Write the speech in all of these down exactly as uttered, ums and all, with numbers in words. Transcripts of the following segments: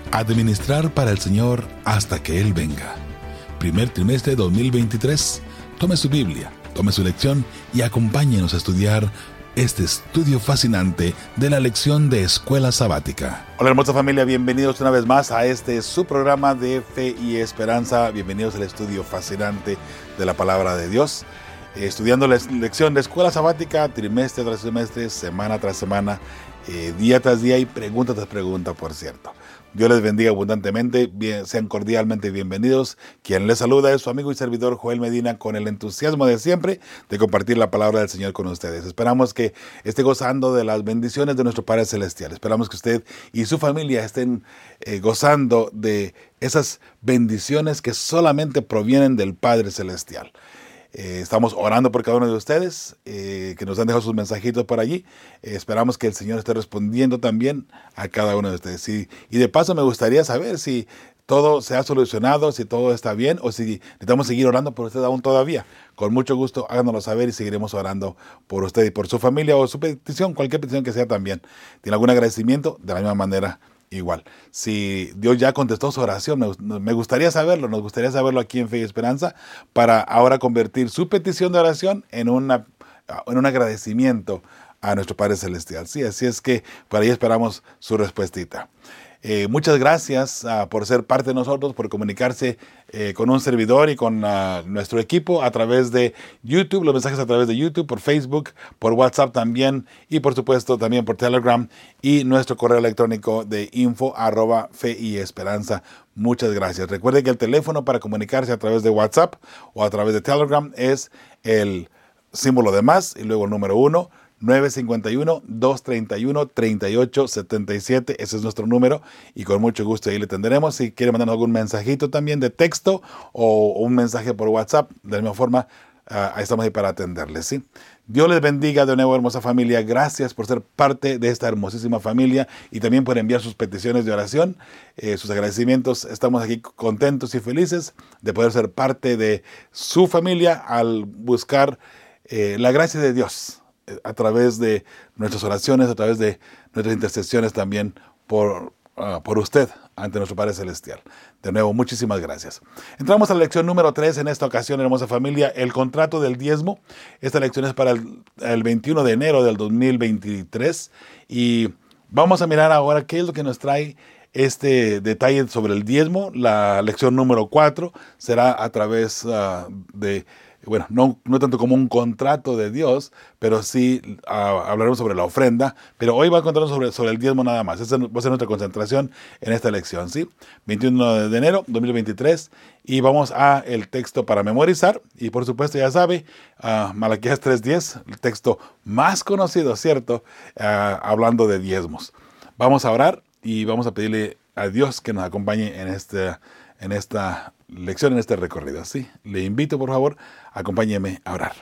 Administrar para el Señor hasta que Él venga. Primer trimestre dos mil veintitrés. Tome su Biblia, tome su lección y acompáñenos a estudiar este estudio fascinante de la lección de Escuela Sabática. Hola hermosa familia, bienvenidos una vez más a este su programa de Fe y Esperanza. Bienvenidos al estudio fascinante de la Palabra de Dios. Eh, estudiando la lección de Escuela Sabática, trimestre tras trimestre, semana tras semana, eh, día tras día y pregunta tras pregunta, por cierto. Dios les bendiga abundantemente, bien, sean cordialmente bienvenidos. Quien les saluda es su amigo y servidor Joel Medina, con el entusiasmo de siempre de compartir la palabra del Señor con ustedes. Esperamos que esté gozando de las bendiciones de nuestro Padre Celestial. Esperamos que usted y su familia estén eh, gozando de esas bendiciones que solamente provienen del Padre Celestial. Eh, estamos orando por cada uno de ustedes, eh, que nos han dejado sus mensajitos por allí. Eh, esperamos que el Señor esté respondiendo también a cada uno de ustedes. Y, y de paso me gustaría saber si todo se ha solucionado, si todo está bien o si necesitamos seguir orando por usted aún todavía. Con mucho gusto háganoslo saber y seguiremos orando por usted y por su familia o su petición, cualquier petición que sea también. ¿Tiene algún agradecimiento? De la misma manera, igual. Si Dios ya contestó su oración, me, me gustaría saberlo, nos gustaría saberlo aquí en Fe y Esperanza, para ahora convertir su petición de oración en, una, en un agradecimiento a nuestro Padre Celestial. Sí, así es que por ahí esperamos su respuestita. Eh, muchas gracias uh, por ser parte de nosotros, por comunicarse eh, con un servidor y con uh, nuestro equipo a través de YouTube, los mensajes a través de YouTube, por Facebook, por WhatsApp también y por supuesto también por Telegram y nuestro correo electrónico de info arroba fe y esperanza. Muchas gracias. Recuerde que el teléfono para comunicarse a través de WhatsApp o a través de Telegram es el símbolo de más y luego el número uno. nueve cinco uno, dos tres uno, tres ocho siete siete, ese es nuestro número y con mucho gusto ahí le atenderemos. Si quiere mandarnos algún mensajito también de texto o un mensaje por WhatsApp, de la misma forma, uh, ahí estamos ahí para atenderles, ¿sí? Dios les bendiga de nuevo, hermosa familia. Gracias por ser parte de esta hermosísima familia y también por enviar sus peticiones de oración, eh, sus agradecimientos. Estamos aquí contentos y felices de poder ser parte de su familia al buscar eh, la gracia de Dios a través de nuestras oraciones, a través de nuestras intercesiones también por, uh, por usted ante nuestro Padre Celestial. De nuevo, muchísimas gracias. Entramos a la lección número tres en esta ocasión, hermosa familia, el contrato del diezmo. Esta lección es para el, el veintiuno de enero del dos mil veintitrés y vamos a mirar ahora qué es lo que nos trae este detalle sobre el diezmo. La lección número cuatro será a través uh, de Bueno, no, no tanto como un contrato de Dios, pero sí uh, hablaremos sobre la ofrenda. Pero hoy va a contarnos sobre, sobre el diezmo nada más. Esa va a ser nuestra concentración en esta lección, ¿sí? veintiuno de enero de dos mil veintitrés. Y vamos a el texto para memorizar. Y por supuesto, ya sabe, uh, Malaquías tres diez, el texto más conocido, ¿cierto? Uh, hablando de diezmos. Vamos a orar y vamos a pedirle a Dios que nos acompañe en este en esta lección, en este recorrido, ¿sí? Le invito, por favor, acompáñeme a orar.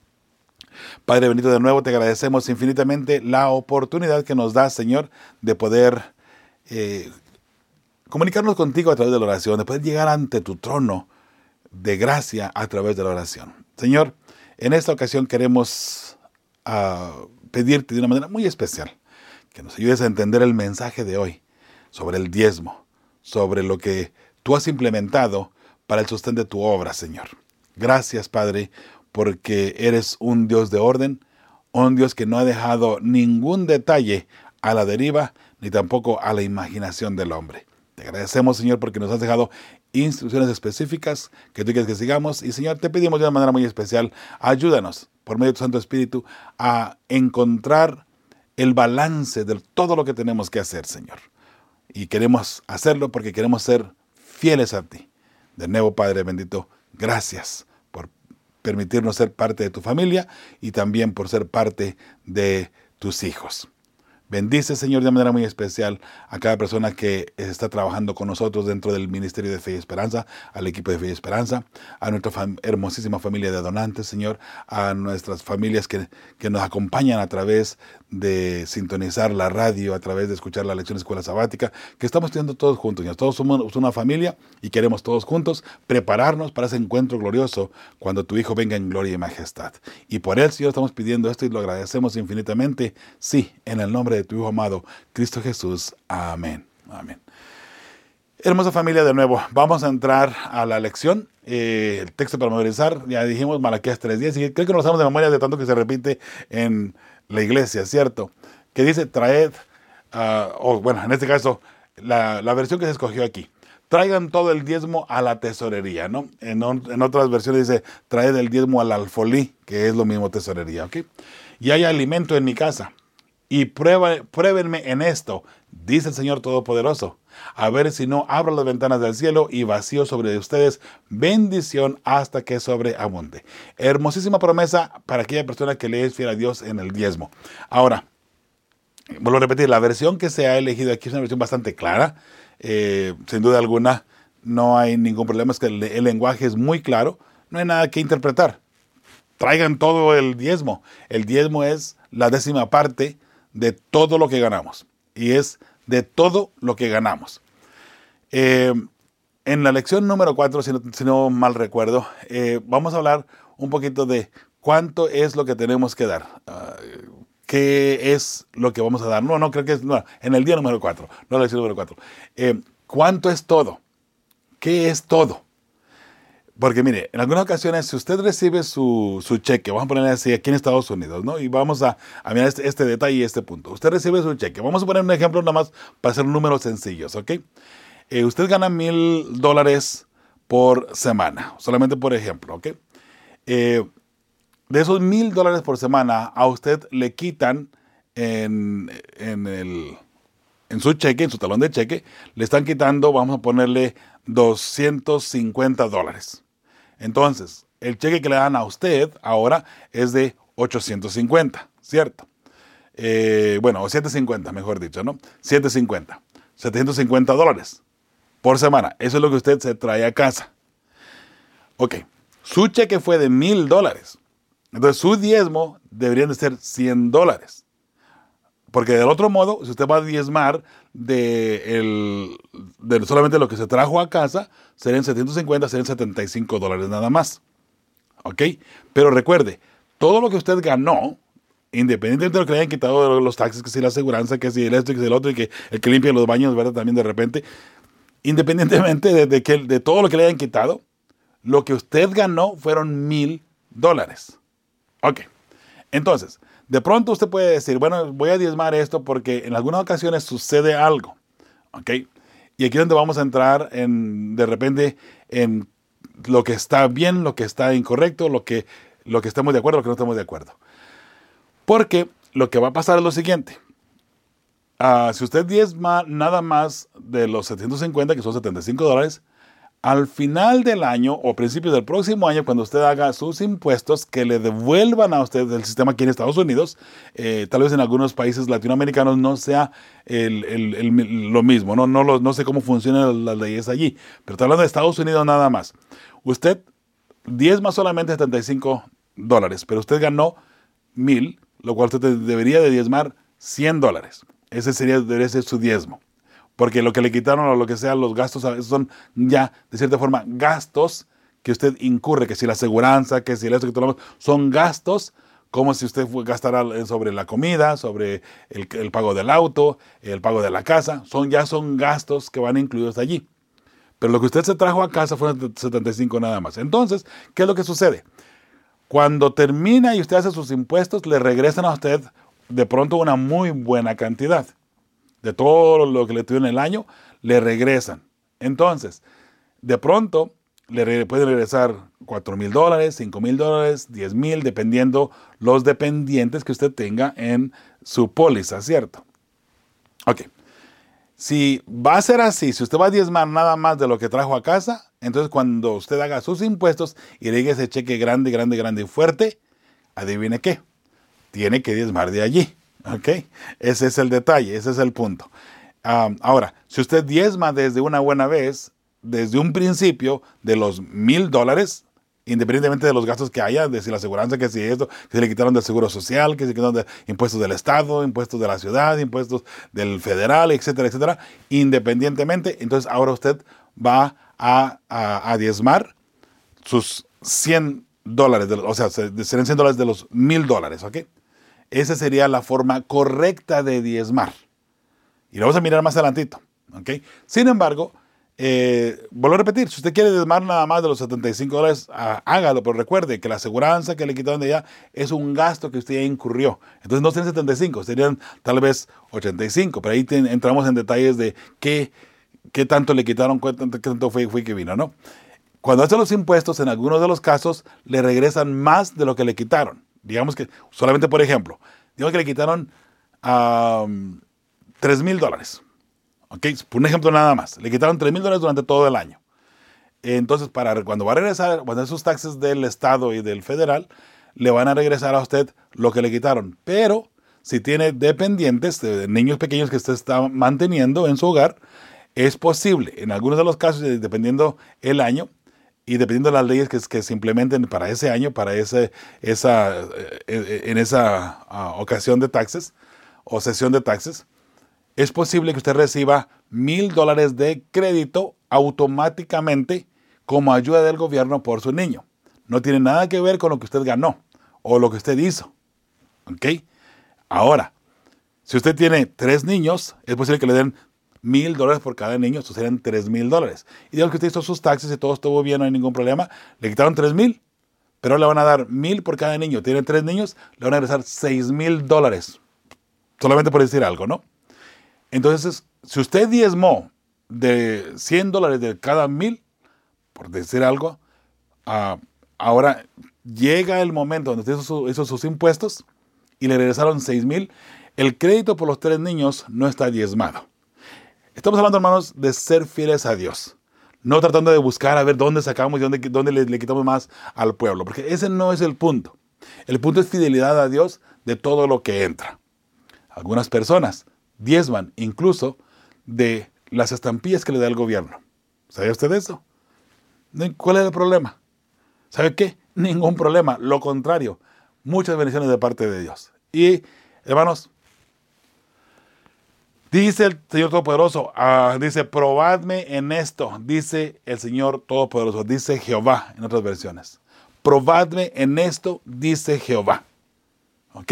Padre bendito, de nuevo te agradecemos infinitamente la oportunidad que nos das, Señor, de poder eh, comunicarnos contigo a través de la oración, de poder llegar ante tu trono de gracia a través de la oración. Señor, en esta ocasión queremos uh, pedirte de una manera muy especial que nos ayudes a entender el mensaje de hoy sobre el diezmo, sobre lo que tú has implementado para el sostén de tu obra, Señor. Gracias, Padre, porque eres un Dios de orden, un Dios que no ha dejado ningún detalle a la deriva, ni tampoco a la imaginación del hombre. Te agradecemos, Señor, porque nos has dejado instrucciones específicas que tú quieres que sigamos. Y, Señor, te pedimos de una manera muy especial, ayúdanos, por medio de tu Santo Espíritu, a encontrar el balance de todo lo que tenemos que hacer, Señor. Y queremos hacerlo porque queremos ser fieles a ti. De nuevo, Padre bendito, gracias por permitirnos ser parte de tu familia y también por ser parte de tus hijos. Bendice, Señor, de manera muy especial a cada persona que está trabajando con nosotros dentro del Ministerio de Fe y Esperanza, al equipo de Fe y Esperanza, a nuestra fam- hermosísima familia de donantes, Señor, a nuestras familias que, que nos acompañan a través de sintonizar la radio, a través de escuchar la lección de Escuela Sabática, que estamos estudiando todos juntos, Señor. Todos somos una familia y queremos todos juntos prepararnos para ese encuentro glorioso cuando tu Hijo venga en gloria y majestad. Y por él, Señor, estamos pidiendo esto y lo agradecemos infinitamente. Sí, en el nombre de tu Hijo amado, Cristo Jesús. Amén. Amén. Hermosa familia, de nuevo, vamos a entrar a la lección. Eh, el texto para memorizar, ya dijimos, Malaquías tres diez, y creo que nos sabemos de memoria de tanto que se repite en la iglesia, ¿cierto? Que dice, traed, uh, o bueno, en este caso, la, la versión que se escogió aquí, traigan todo el diezmo a la tesorería, ¿no? En, en otras versiones dice, traed el diezmo al alfolí, que es lo mismo tesorería, ¿ok? Y hay alimento en mi casa, y prueba, pruébenme en esto, dice el Señor Todopoderoso, a ver si no abro las ventanas del cielo y vacío sobre ustedes bendición hasta que sobreabunde. Hermosísima promesa para aquella persona que le es fiel a Dios en el diezmo. Ahora, vuelvo a repetir, la versión que se ha elegido aquí es una versión bastante clara. Eh, sin duda alguna, no hay ningún problema, es que el, el lenguaje es muy claro, no hay nada que interpretar. Traigan todo el diezmo. El diezmo es la décima parte de todo lo que ganamos. Y es de todo lo que ganamos. Eh, en la lección número cuatro, si no, si no mal recuerdo, eh, vamos a hablar un poquito de cuánto es lo que tenemos que dar. Uh, ¿Qué es lo que vamos a dar? No, no, creo que es no, en el día número cuatro, no la lección número cuatro. Eh, ¿Cuánto es todo? ¿Qué es todo? Porque mire, en algunas ocasiones, si usted recibe su, su cheque, vamos a ponerle así aquí en Estados Unidos, ¿no? Y vamos a, a mirar este, este detalle y este punto. Usted recibe su cheque. Vamos a poner un ejemplo nada más para hacer números sencillos, ¿ok? Eh, usted gana mil dólares por semana, solamente por ejemplo, ¿ok? Eh, de esos mil dólares por semana, a usted le quitan en, en, el, en su cheque, en su talón de cheque, le están quitando, vamos a ponerle doscientos cincuenta dólares. Entonces, el cheque que le dan a usted ahora es de ochocientos cincuenta, ¿cierto? Eh, bueno, o setecientos cincuenta, mejor dicho, ¿no? setecientos cincuenta. setecientos cincuenta dólares por semana. Eso es lo que usted se trae a casa. Ok, su cheque fue de mil dólares. Entonces, su diezmo deberían de ser cien dólares. Porque del otro modo, si usted va a diezmar de, el, de solamente lo que se trajo a casa, serían setecientos cincuenta, serían setenta y cinco dólares nada más. ¿Ok? Pero recuerde, todo lo que usted ganó, independientemente de lo que le hayan quitado de los taxes, que si la aseguranza, que si el esto, que si el otro, y que el que limpia los baños, ¿verdad? También de repente, independientemente de, de, que, de todo lo que le hayan quitado, lo que usted ganó fueron mil dólares. Ok. Entonces, de pronto usted puede decir, bueno, voy a diezmar esto porque en algunas ocasiones sucede algo, ¿ok? Y aquí es donde vamos a entrar en, de repente, en lo que está bien, lo que está incorrecto, lo que, lo que estamos de acuerdo, lo que no estamos de acuerdo. Porque lo que va a pasar es lo siguiente. Uh, si usted diezma nada más de los setecientos cincuenta, que son setenta y cinco dólares, al final del año o principios del próximo año, cuando usted haga sus impuestos, que le devuelvan a usted el sistema aquí en Estados Unidos, eh, tal vez en algunos países latinoamericanos no sea el, el, el, lo mismo, no, no, lo, no sé cómo funcionan las leyes allí, pero está hablando de Estados Unidos nada más. Usted diezma solamente setenta y cinco dólares, pero usted ganó mil, lo cual usted debería de diezmar cien dólares. Ese sería, debería ser su diezmo. Porque lo que le quitaron o lo que sea, los gastos son ya, de cierta forma, gastos que usted incurre, que si la aseguranza, que si el esto, que todo lo demás, son gastos como si usted gastara sobre la comida, sobre el, el pago del auto, el pago de la casa, son, ya son gastos que van incluidos allí. Pero lo que usted se trajo a casa fueron setenta y cinco nada más. Entonces, ¿qué es lo que sucede? Cuando termina y usted hace sus impuestos, le regresan a usted de pronto una muy buena cantidad. De todo lo que le tuvieron en el año, le regresan. Entonces, de pronto, le re- pueden regresar cuatro mil dólares, cinco mil dólares, diez mil, dependiendo los dependientes que usted tenga en su póliza, ¿cierto? Ok. Si va a ser así, si usted va a diezmar nada más de lo que trajo a casa, entonces cuando usted haga sus impuestos y le llegue ese cheque grande, grande, grande y fuerte, adivine qué, tiene que diezmar de allí. ¿Ok? Ese es el detalle, ese es el punto. Um, ahora, si usted diezma desde una buena vez, desde un principio, de los mil dólares, independientemente de los gastos que haya, de si la aseguranza, que si esto, que se le quitaron del seguro social, que se quitaron de impuestos del Estado, impuestos de la ciudad, impuestos del federal, etcétera, etcétera, independientemente, entonces ahora usted va a, a, a diezmar sus cien dólares, de, o sea, serán cien dólares de los mil dólares, ¿ok? Esa sería la forma correcta de diezmar. Y lo vamos a mirar más adelantito. ¿Okay? Sin embargo, Eh, vuelvo a repetir, si usted quiere diezmar nada más de los setenta y cinco dólares, ah, hágalo, pero recuerde que la aseguranza que le quitaron de allá es un gasto que usted ya incurrió. Entonces no serían setenta y cinco, serían tal vez ochenta y cinco, pero ahí te, entramos en detalles de qué, qué tanto le quitaron, qué tanto, qué tanto fue, fue que vino, ¿no? Cuando hacen los impuestos, en algunos de los casos, le regresan más de lo que le quitaron. Digamos que, solamente por ejemplo, digamos que le quitaron um, tres mil dólares. ¿Ok? Por un ejemplo nada más. Le quitaron tres mil dólares durante todo el año. Entonces, para cuando va a regresar, cuando hacer sus taxes del Estado y del federal, le van a regresar a usted lo que le quitaron. Pero, si tiene dependientes, de niños pequeños que usted está manteniendo en su hogar, es posible, en algunos de los casos, dependiendo el año, y dependiendo de las leyes que, que se implementen para ese año, para ese, esa, en esa uh, ocasión de taxes o sesión de taxes, es posible que usted reciba mil dólares de crédito automáticamente como ayuda del gobierno por su niño. No tiene nada que ver con lo que usted ganó o lo que usted hizo. ¿Ok? Ahora, si usted tiene tres niños, es posible que le den mil dólares por cada niño, esto serían tres mil dólares. Y digamos que usted hizo sus taxes y todo estuvo bien, no hay ningún problema. Le quitaron tres mil, pero le van a dar mil por cada niño. Tiene tres niños, le van a regresar seis mil dólares. Solamente por decir algo, ¿no? Entonces, si usted diezmó de cien dólares de cada mil, por decir algo, uh, ahora llega el momento donde usted hizo, hizo sus impuestos y le regresaron seis mil, el crédito por los tres niños no está diezmado. Estamos hablando, hermanos, de ser fieles a Dios. No tratando de buscar a ver dónde sacamos y dónde, dónde le, le quitamos más al pueblo. Porque ese no es el punto. El punto es fidelidad a Dios de todo lo que entra. Algunas personas diezman incluso de las estampillas que le da el gobierno. ¿Sabe usted eso? ¿Cuál es el problema? ¿Sabe qué? Ningún problema. Lo contrario. Muchas bendiciones de parte de Dios. Y, hermanos, dice el Señor Todopoderoso, uh, dice, probadme en esto, dice el Señor Todopoderoso, dice Jehová en otras versiones. Probadme en esto, dice Jehová. ¿Ok?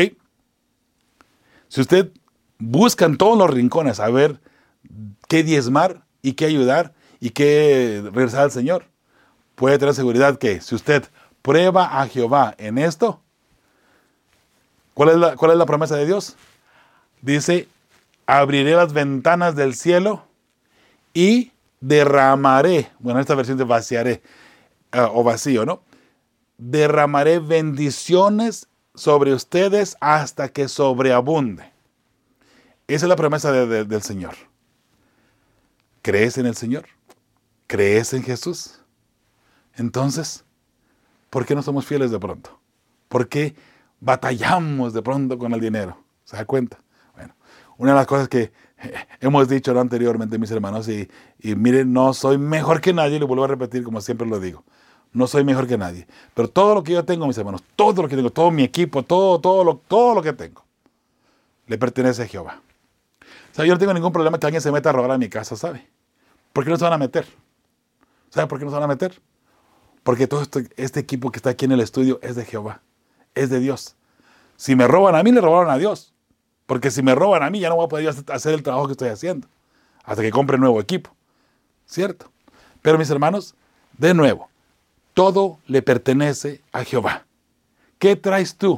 Si usted busca en todos los rincones a ver qué diezmar y qué ayudar y qué regresar al Señor, puede tener seguridad que si usted prueba a Jehová en esto, ¿cuál es la, cuál es la promesa de Dios? Dice, abriré las ventanas del cielo y derramaré, bueno, esta versión de vaciaré, uh, o vacío, ¿no? Derramaré bendiciones sobre ustedes hasta que sobreabunde. Esa es la promesa de, de, del Señor. ¿Crees en el Señor? ¿Crees en Jesús? Entonces, ¿por qué no somos fieles de pronto? ¿Por qué batallamos de pronto con el dinero? ¿Se da cuenta? Bueno, una de las cosas que hemos dicho anteriormente, mis hermanos, y, y miren, no soy mejor que nadie, lo vuelvo a repetir como siempre lo digo. No soy mejor que nadie. Pero todo lo que yo tengo, mis hermanos, todo lo que tengo, todo mi equipo, todo, todo, lo, todo lo que tengo, le pertenece a Jehová. O sea, yo no tengo ningún problema que alguien se meta a robar a mi casa, ¿sabe? ¿Por qué no se van a meter? ¿Sabe por qué no se van a meter? Porque todo este, este equipo que está aquí en el estudio es de Jehová, es de Dios. Si me roban a mí, le robaron a Dios. Porque si me roban a mí, ya no voy a poder hacer el trabajo que estoy haciendo. Hasta que compre nuevo equipo. ¿Cierto? Pero mis hermanos, de nuevo, todo le pertenece a Jehová. ¿Qué traes tú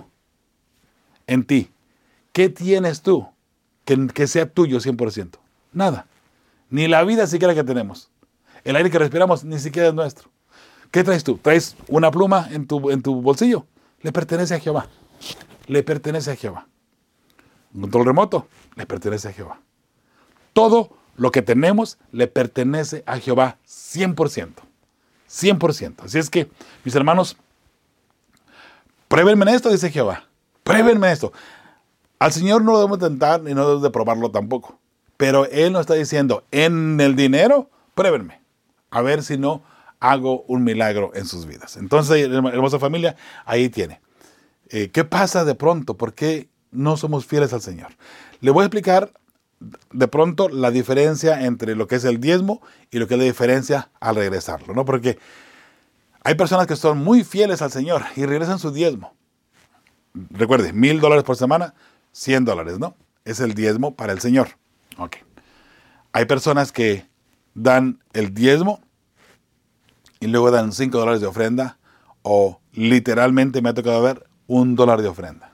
en ti? ¿Qué tienes tú que, que sea tuyo cien por ciento? Nada. Ni la vida siquiera que tenemos. El aire que respiramos ni siquiera es nuestro. ¿Qué traes tú? ¿Traes una pluma en tu, en tu bolsillo? Le pertenece a Jehová. Le pertenece a Jehová. Un control remoto le pertenece a Jehová. Todo lo que tenemos le pertenece a Jehová cien por ciento. cien por ciento. Así es que, mis hermanos, pruébenme en esto, dice Jehová. Pruébenme en esto. Al Señor no lo debemos tentar ni no debemos de probarlo tampoco. Pero Él nos está diciendo, en el dinero, pruébenme. A ver si no hago un milagro en sus vidas. Entonces, hermosa familia, ahí tiene. Eh, ¿Qué pasa de pronto? ¿Por qué no somos fieles al Señor? Le voy a explicar de pronto la diferencia entre lo que es el diezmo y lo que es la diferencia al regresarlo, ¿no? Porque hay personas que son muy fieles al Señor y regresan su diezmo. Recuerde, mil dólares por semana, cien dólares, ¿no? Es el diezmo para el Señor. Ok. Hay personas que dan el diezmo y luego dan cinco dólares de ofrenda, o literalmente me ha tocado ver un dólar de ofrenda.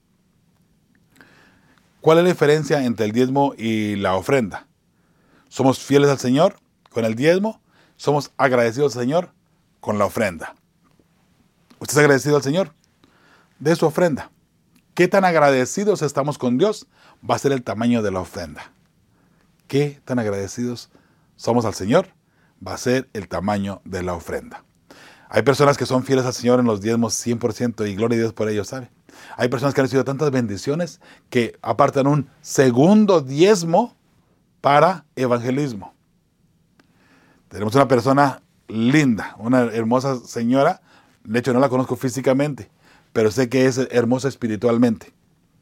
¿Cuál es la diferencia entre el diezmo y la ofrenda? Somos fieles al Señor con el diezmo, somos agradecidos al Señor con la ofrenda. ¿Usted es agradecido al Señor de su ofrenda? ¿Qué tan agradecidos estamos con Dios? Va a ser el tamaño de la ofrenda. ¿Qué tan agradecidos somos al Señor? Va a ser el tamaño de la ofrenda. Hay personas que son fieles al Señor en los diezmos cien por ciento y gloria a Dios por ello, ¿sabe? Hay personas que han recibido tantas bendiciones que apartan un segundo diezmo para evangelismo. Tenemos una persona linda, una hermosa señora. De hecho, no la conozco físicamente, pero sé que es hermosa espiritualmente.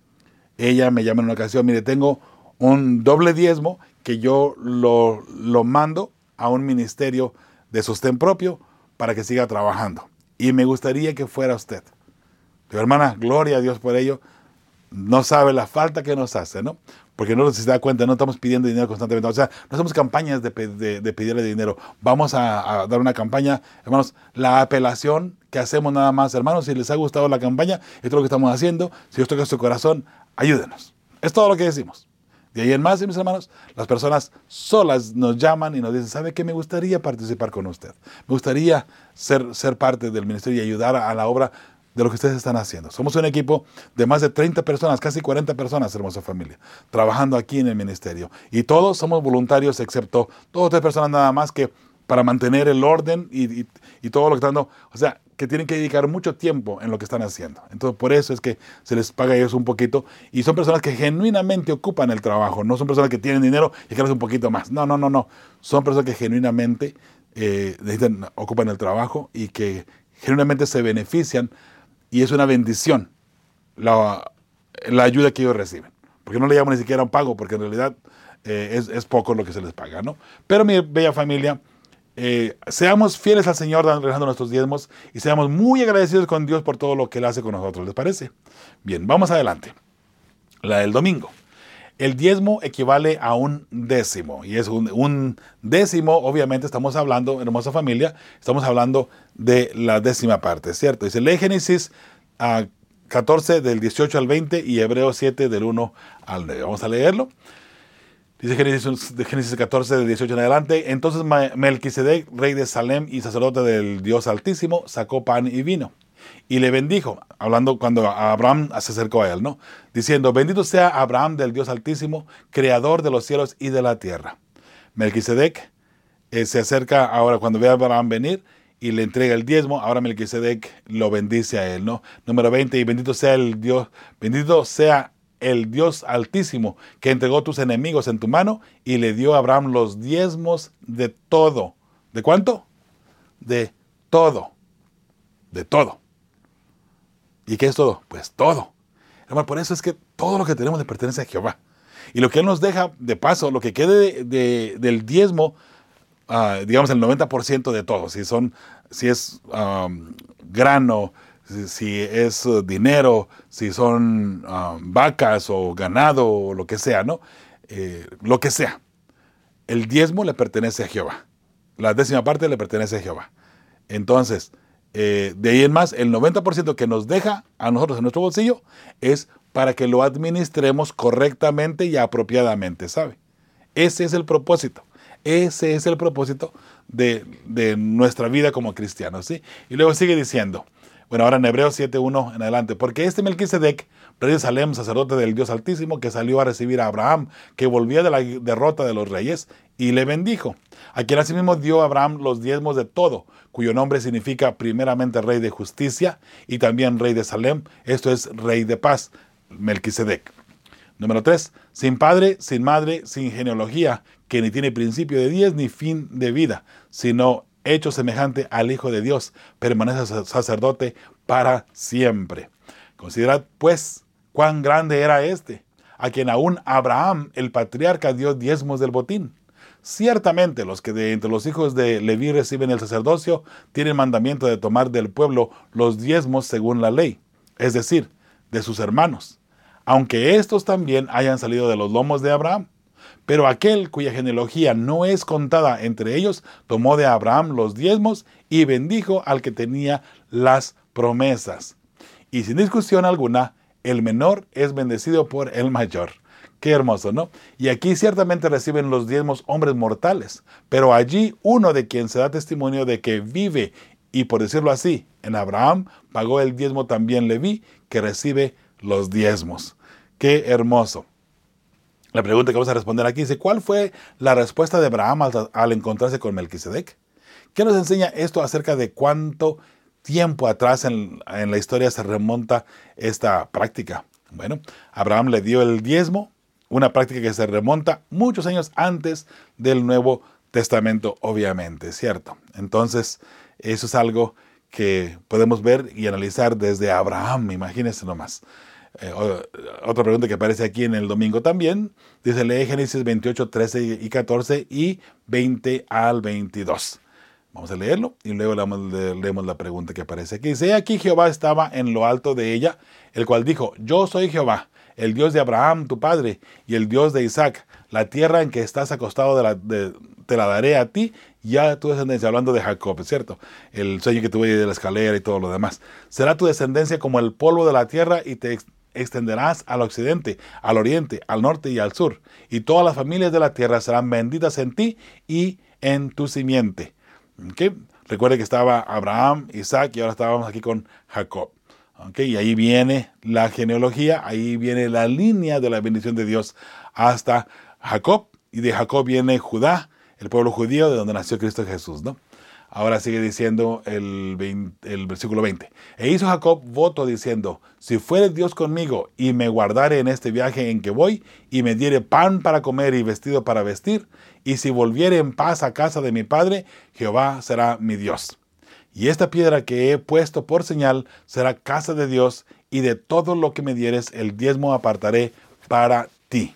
Ella me llama en una ocasión: mire, tengo un doble diezmo que yo lo, lo mando a un ministerio de sostén propio para que siga trabajando. Y me gustaría que fuera usted. Digo, hermana, gloria a Dios por ello. No sabe la falta que nos hace, ¿no? Porque no se da cuenta, no estamos pidiendo dinero constantemente. O sea, no hacemos campañas de, de, de pedirle dinero. Vamos a, a dar una campaña, hermanos, la apelación que hacemos nada más, hermanos, si les ha gustado la campaña, esto es lo que estamos haciendo. Si Dios toca su corazón, ayúdenos. Es todo lo que decimos. De ahí en más, mis hermanos, las personas solas nos llaman y nos dicen: ¿sabe qué? Me gustaría participar con usted. Me gustaría ser, ser parte del ministerio y ayudar a la obra de lo que ustedes están haciendo. Somos un equipo de más de treinta personas, casi cuarenta personas, hermosa familia, trabajando aquí en el ministerio. Y todos somos voluntarios, excepto dos o tres personas nada más que para mantener el orden y, y, y todo lo que están dando. O sea, que tienen que dedicar mucho tiempo en lo que están haciendo. Entonces, por eso es que se les paga a ellos un poquito. Y son personas que genuinamente ocupan el trabajo. No son personas que tienen dinero y que les un poquito más. No, no, no, no. Son personas que genuinamente eh, necesitan, ocupan el trabajo y que genuinamente se benefician. Y es una bendición la, la ayuda que ellos reciben. Porque no le llamo ni siquiera un pago, porque en realidad eh, es, es poco lo que se les paga, ¿no? Pero mi bella familia, Eh, seamos fieles al Señor realizando nuestros diezmos y seamos muy agradecidos con Dios por todo lo que Él hace con nosotros. ¿Les parece? Bien, vamos adelante. La del domingo. El diezmo equivale a un décimo. Y es un, un décimo, obviamente estamos hablando, hermosa familia, estamos hablando de la décima parte, ¿cierto? Dice, lee Génesis uh, catorce del dieciocho al veinte y Hebreos siete del uno al nueve. Vamos a leerlo. Dice Génesis, Génesis catorce, del dieciocho en adelante. Entonces Melquisedec, rey de Salem y sacerdote del Dios Altísimo, sacó pan y vino. Y le bendijo, hablando cuando Abraham se acercó a él, ¿no? Diciendo, bendito sea Abraham del Dios Altísimo, creador de los cielos y de la tierra. Melquisedec eh, se acerca ahora cuando ve a Abraham venir y le entrega el diezmo. Ahora Melquisedec lo bendice a él, ¿no? Número veinte, y bendito sea el Dios, bendito sea el Dios Altísimo, que entregó tus enemigos en tu mano y le dio a Abraham los diezmos de todo. ¿De cuánto? De todo. De todo. ¿Y qué es todo? Pues todo. Hermano, por eso es que todo lo que tenemos le pertenece a Jehová. Y lo que Él nos deja de paso, lo que quede de, de, del diezmo, uh, digamos el noventa por ciento de todo, si, son, si es um, grano, si es dinero, si son uh, vacas o ganado o lo que sea, ¿no? Eh, lo que sea. El diezmo le pertenece a Jehová. La décima parte le pertenece a Jehová. Entonces, eh, de ahí en más, el noventa por ciento que nos deja a nosotros en nuestro bolsillo es para que lo administremos correctamente y apropiadamente, ¿sabe? Ese es el propósito. Ese es el propósito de, de nuestra vida como cristianos, ¿sí? Y luego sigue diciendo, bueno, ahora en Hebreos siete uno en adelante, porque este Melquisedec, rey de Salem, sacerdote del Dios Altísimo, que salió a recibir a Abraham, que volvía de la derrota de los reyes, y le bendijo, a quien asimismo dio a Abraham los diezmos de todo, cuyo nombre significa primeramente rey de justicia, y también rey de Salem, esto es rey de paz, Melquisedec. Número tres, sin padre, sin madre, sin genealogía, que ni tiene principio de días ni fin de vida, sino hecho semejante al Hijo de Dios, permanece sacerdote para siempre. Considerad, pues, cuán grande era este, a quien aún Abraham, el patriarca, dio diezmos del botín. Ciertamente, los que de entre los hijos de Leví reciben el sacerdocio, tienen mandamiento de tomar del pueblo los diezmos según la ley, es decir, de sus hermanos, aunque estos también hayan salido de los lomos de Abraham. Pero aquel cuya genealogía no es contada entre ellos, tomó de Abraham los diezmos y bendijo al que tenía las promesas. Y sin discusión alguna, el menor es bendecido por el mayor. Qué hermoso, ¿no? Y aquí ciertamente reciben los diezmos hombres mortales, pero allí uno de quien se da testimonio de que vive, y por decirlo así, en Abraham pagó el diezmo también Leví, que recibe los diezmos. Qué hermoso. La pregunta que vamos a responder aquí dice, ¿cuál fue la respuesta de Abraham al, al encontrarse con Melquisedec? ¿Qué nos enseña esto acerca de cuánto tiempo atrás en, en la historia se remonta esta práctica? Bueno, Abraham le dio el diezmo, una práctica que se remonta muchos años antes del Nuevo Testamento, obviamente, ¿cierto? Entonces, eso es algo que podemos ver y analizar desde Abraham, imagínense nomás. Eh, otra pregunta que aparece aquí en el domingo también, dice, lee Génesis veintiocho, trece y catorce y veinte al veintidós. Vamos a leerlo y luego leemos, leemos la pregunta que aparece aquí. Dice, aquí Jehová estaba en lo alto de ella, el cual dijo, yo soy Jehová, el Dios de Abraham, tu padre, y el Dios de Isaac. La tierra en que estás acostado de la, de, te la daré a ti y a tu descendencia. Hablando de Jacob, ¿cierto? El sueño que tuve de la escalera y todo lo demás. Será tu descendencia como el polvo de la tierra y te extenderás al occidente, al oriente, al norte y al sur. Y todas las familias de la tierra serán benditas en ti y en tu simiente. ¿Okay? Recuerde que estaba Abraham, Isaac y ahora estábamos aquí con Jacob. ¿Okay? Y ahí viene la genealogía, ahí viene la línea de la bendición de Dios hasta Jacob. Y de Jacob viene Judá, el pueblo judío de donde nació Cristo Jesús, ¿no? Ahora sigue diciendo el, veinte, el versículo veinte. E hizo Jacob voto diciendo, si fuere Dios conmigo y me guardare en este viaje en que voy, y me diere pan para comer y vestido para vestir, y si volviere en paz a casa de mi padre, Jehová será mi Dios. Y esta piedra que he puesto por señal será casa de Dios, y de todo lo que me dieres el diezmo apartaré para ti.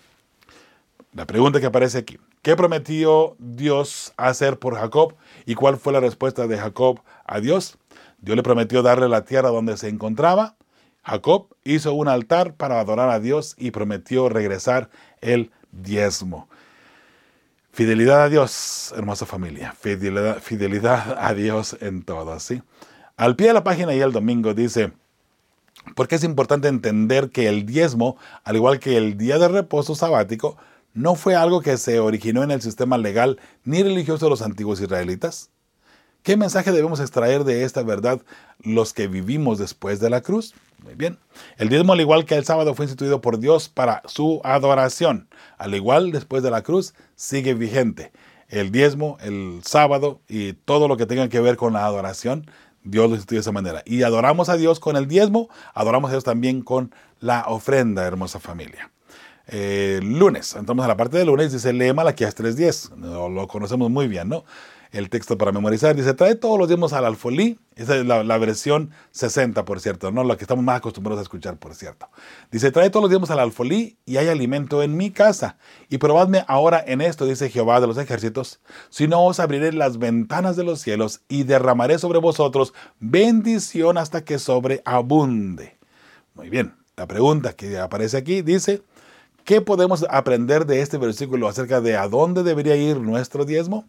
La pregunta que aparece aquí. ¿Qué prometió Dios hacer por Jacob? ¿Y cuál fue la respuesta de Jacob a Dios? Dios le prometió darle la tierra donde se encontraba. Jacob hizo un altar para adorar a Dios y prometió regresar el diezmo. Fidelidad a Dios, hermosa familia. Fidelidad, fidelidad a Dios en todo, ¿sí? Al pie de la página y el domingo dice, porque es importante entender que el diezmo, al igual que el día de reposo sabático, no fue algo que se originó en el sistema legal ni religioso de los antiguos israelitas. ¿Qué mensaje debemos extraer de esta verdad los que vivimos después de la cruz? Muy bien. El diezmo, al igual que el sábado, fue instituido por Dios para su adoración. Al igual, después de la cruz, sigue vigente. El diezmo, el sábado y todo lo que tenga que ver con la adoración, Dios lo instituyó de esa manera. Y adoramos a Dios con el diezmo, adoramos a Dios también con la ofrenda, hermosa familia. Eh, lunes, entramos a la parte de lunes, dice, lee Malaquías tres diez, lo, lo conocemos muy bien, ¿no? El texto para memorizar, dice, trae todos los diezmos al alfolí, esa es la, la versión sesenta, por cierto, ¿no? La que estamos más acostumbrados a escuchar, por cierto. Dice, trae todos los diezmos al alfolí y hay alimento en mi casa, y probadme ahora en esto, dice Jehová de los ejércitos, si no os abriré las ventanas de los cielos y derramaré sobre vosotros bendición hasta que sobreabunde. Muy bien, la pregunta que aparece aquí dice, ¿qué podemos aprender de este versículo acerca de a dónde debería ir nuestro diezmo?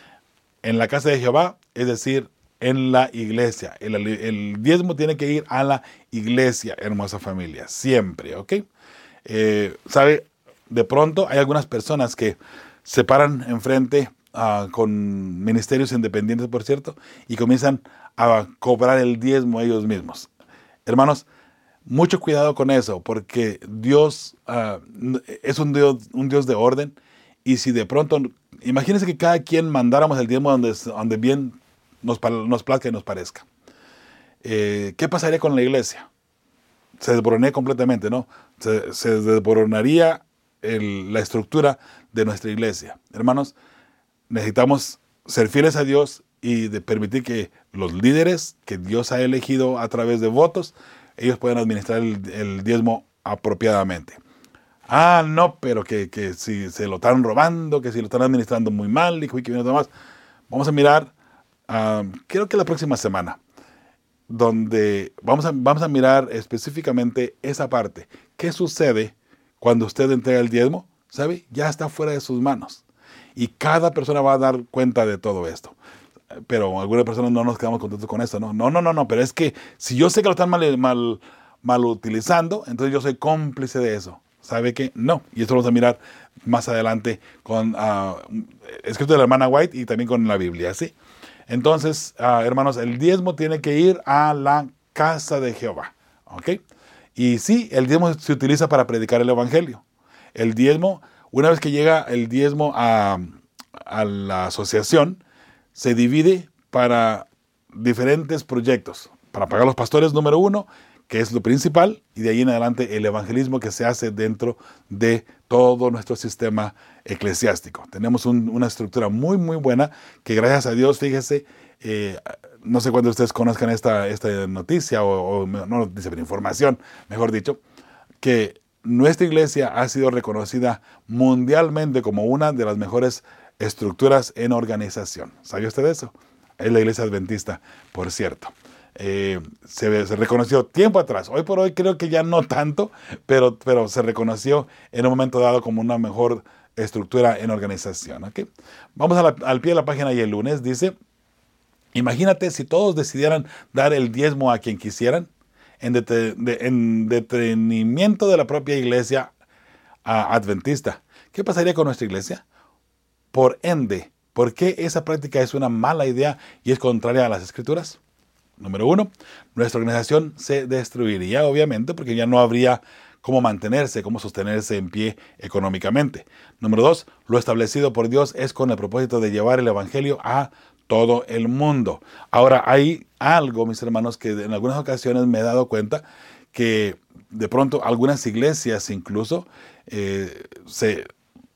En la casa de Jehová, es decir, en la iglesia. El, el diezmo tiene que ir a la iglesia, hermosa familia, siempre, ¿ok? Eh, ¿Sabe? De pronto hay algunas personas que se paran enfrente uh, con ministerios independientes, por cierto, y comienzan a cobrar el diezmo ellos mismos. Hermanos, mucho cuidado con eso, porque Dios uh, es un Dios, un Dios de orden, y si de pronto, imagínense que cada quien mandáramos el diezmo donde, donde bien nos, nos plazca y nos parezca. Eh, ¿Qué pasaría con la iglesia? Se desboronaría completamente, ¿no? Se, se desboronaría el, la estructura de nuestra iglesia. Hermanos, necesitamos ser fieles a Dios y de permitir que los líderes que Dios ha elegido a través de votos, ellos pueden administrar el, el diezmo apropiadamente. Ah, no, pero que, que si se lo están robando, que si lo están administrando muy mal, y que viene todo más. Vamos a mirar, uh, creo que la próxima semana, donde vamos a, vamos a mirar específicamente esa parte. ¿Qué sucede cuando usted entrega el diezmo ¿sabe? Ya está fuera de sus manos. Y cada persona va a dar cuenta de todo esto. Pero algunas personas no nos quedamos contentos con esto, ¿no? No, no, no, no, pero es que si yo sé que lo están mal, mal, mal utilizando, entonces yo soy cómplice de eso. ¿Sabe qué? No. Y esto lo vamos a mirar más adelante con uh, escrito de la hermana White y también con la Biblia, ¿sí? Entonces, uh, hermanos, el diezmo tiene que ir a la casa de Jehová, ¿ok? Y sí, el diezmo se utiliza para predicar el evangelio. El diezmo, una vez que llega el diezmo a, a la asociación, se divide para diferentes proyectos. Para pagar a los pastores, número uno, que es lo principal, y de ahí en adelante el evangelismo que se hace dentro de todo nuestro sistema eclesiástico. Tenemos un, una estructura muy, muy buena, que gracias a Dios, fíjese, eh, no sé cuándo ustedes conozcan esta, esta noticia, o, o no noticia, pero información, mejor dicho, que nuestra iglesia ha sido reconocida mundialmente como una de las mejores estructuras en organización. ¿Sabía usted eso? Es la iglesia adventista, por cierto. Eh, se, se reconoció tiempo atrás. Hoy por hoy creo que ya no tanto, pero, pero se reconoció en un momento dado como una mejor estructura en organización. ¿Okay? Vamos a la, al pie de la página y el lunes dice, imagínate si todos decidieran dar el diezmo a quien quisieran, en, det de, en detenimiento de la propia iglesia uh, adventista. ¿Qué pasaría con nuestra iglesia? Por ende, ¿por qué esa práctica es una mala idea y es contraria a las Escrituras? Número uno, nuestra organización se destruiría, obviamente, porque ya no habría cómo mantenerse, cómo sostenerse en pie económicamente. Número dos, lo establecido por Dios es con el propósito de llevar el evangelio a todo el mundo. Ahora, hay algo, mis hermanos, que en algunas ocasiones me he dado cuenta que de pronto algunas iglesias incluso eh, se,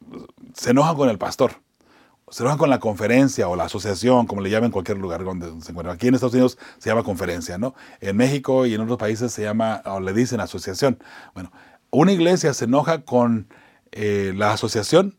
se enojan con el pastor. Se enojan con la conferencia o la asociación, como le llaman en cualquier lugar donde se encuentra. Aquí en Estados Unidos se llama conferencia, ¿no? En México y en otros países se llama, o le dicen asociación. Bueno, una iglesia se enoja con eh, la asociación,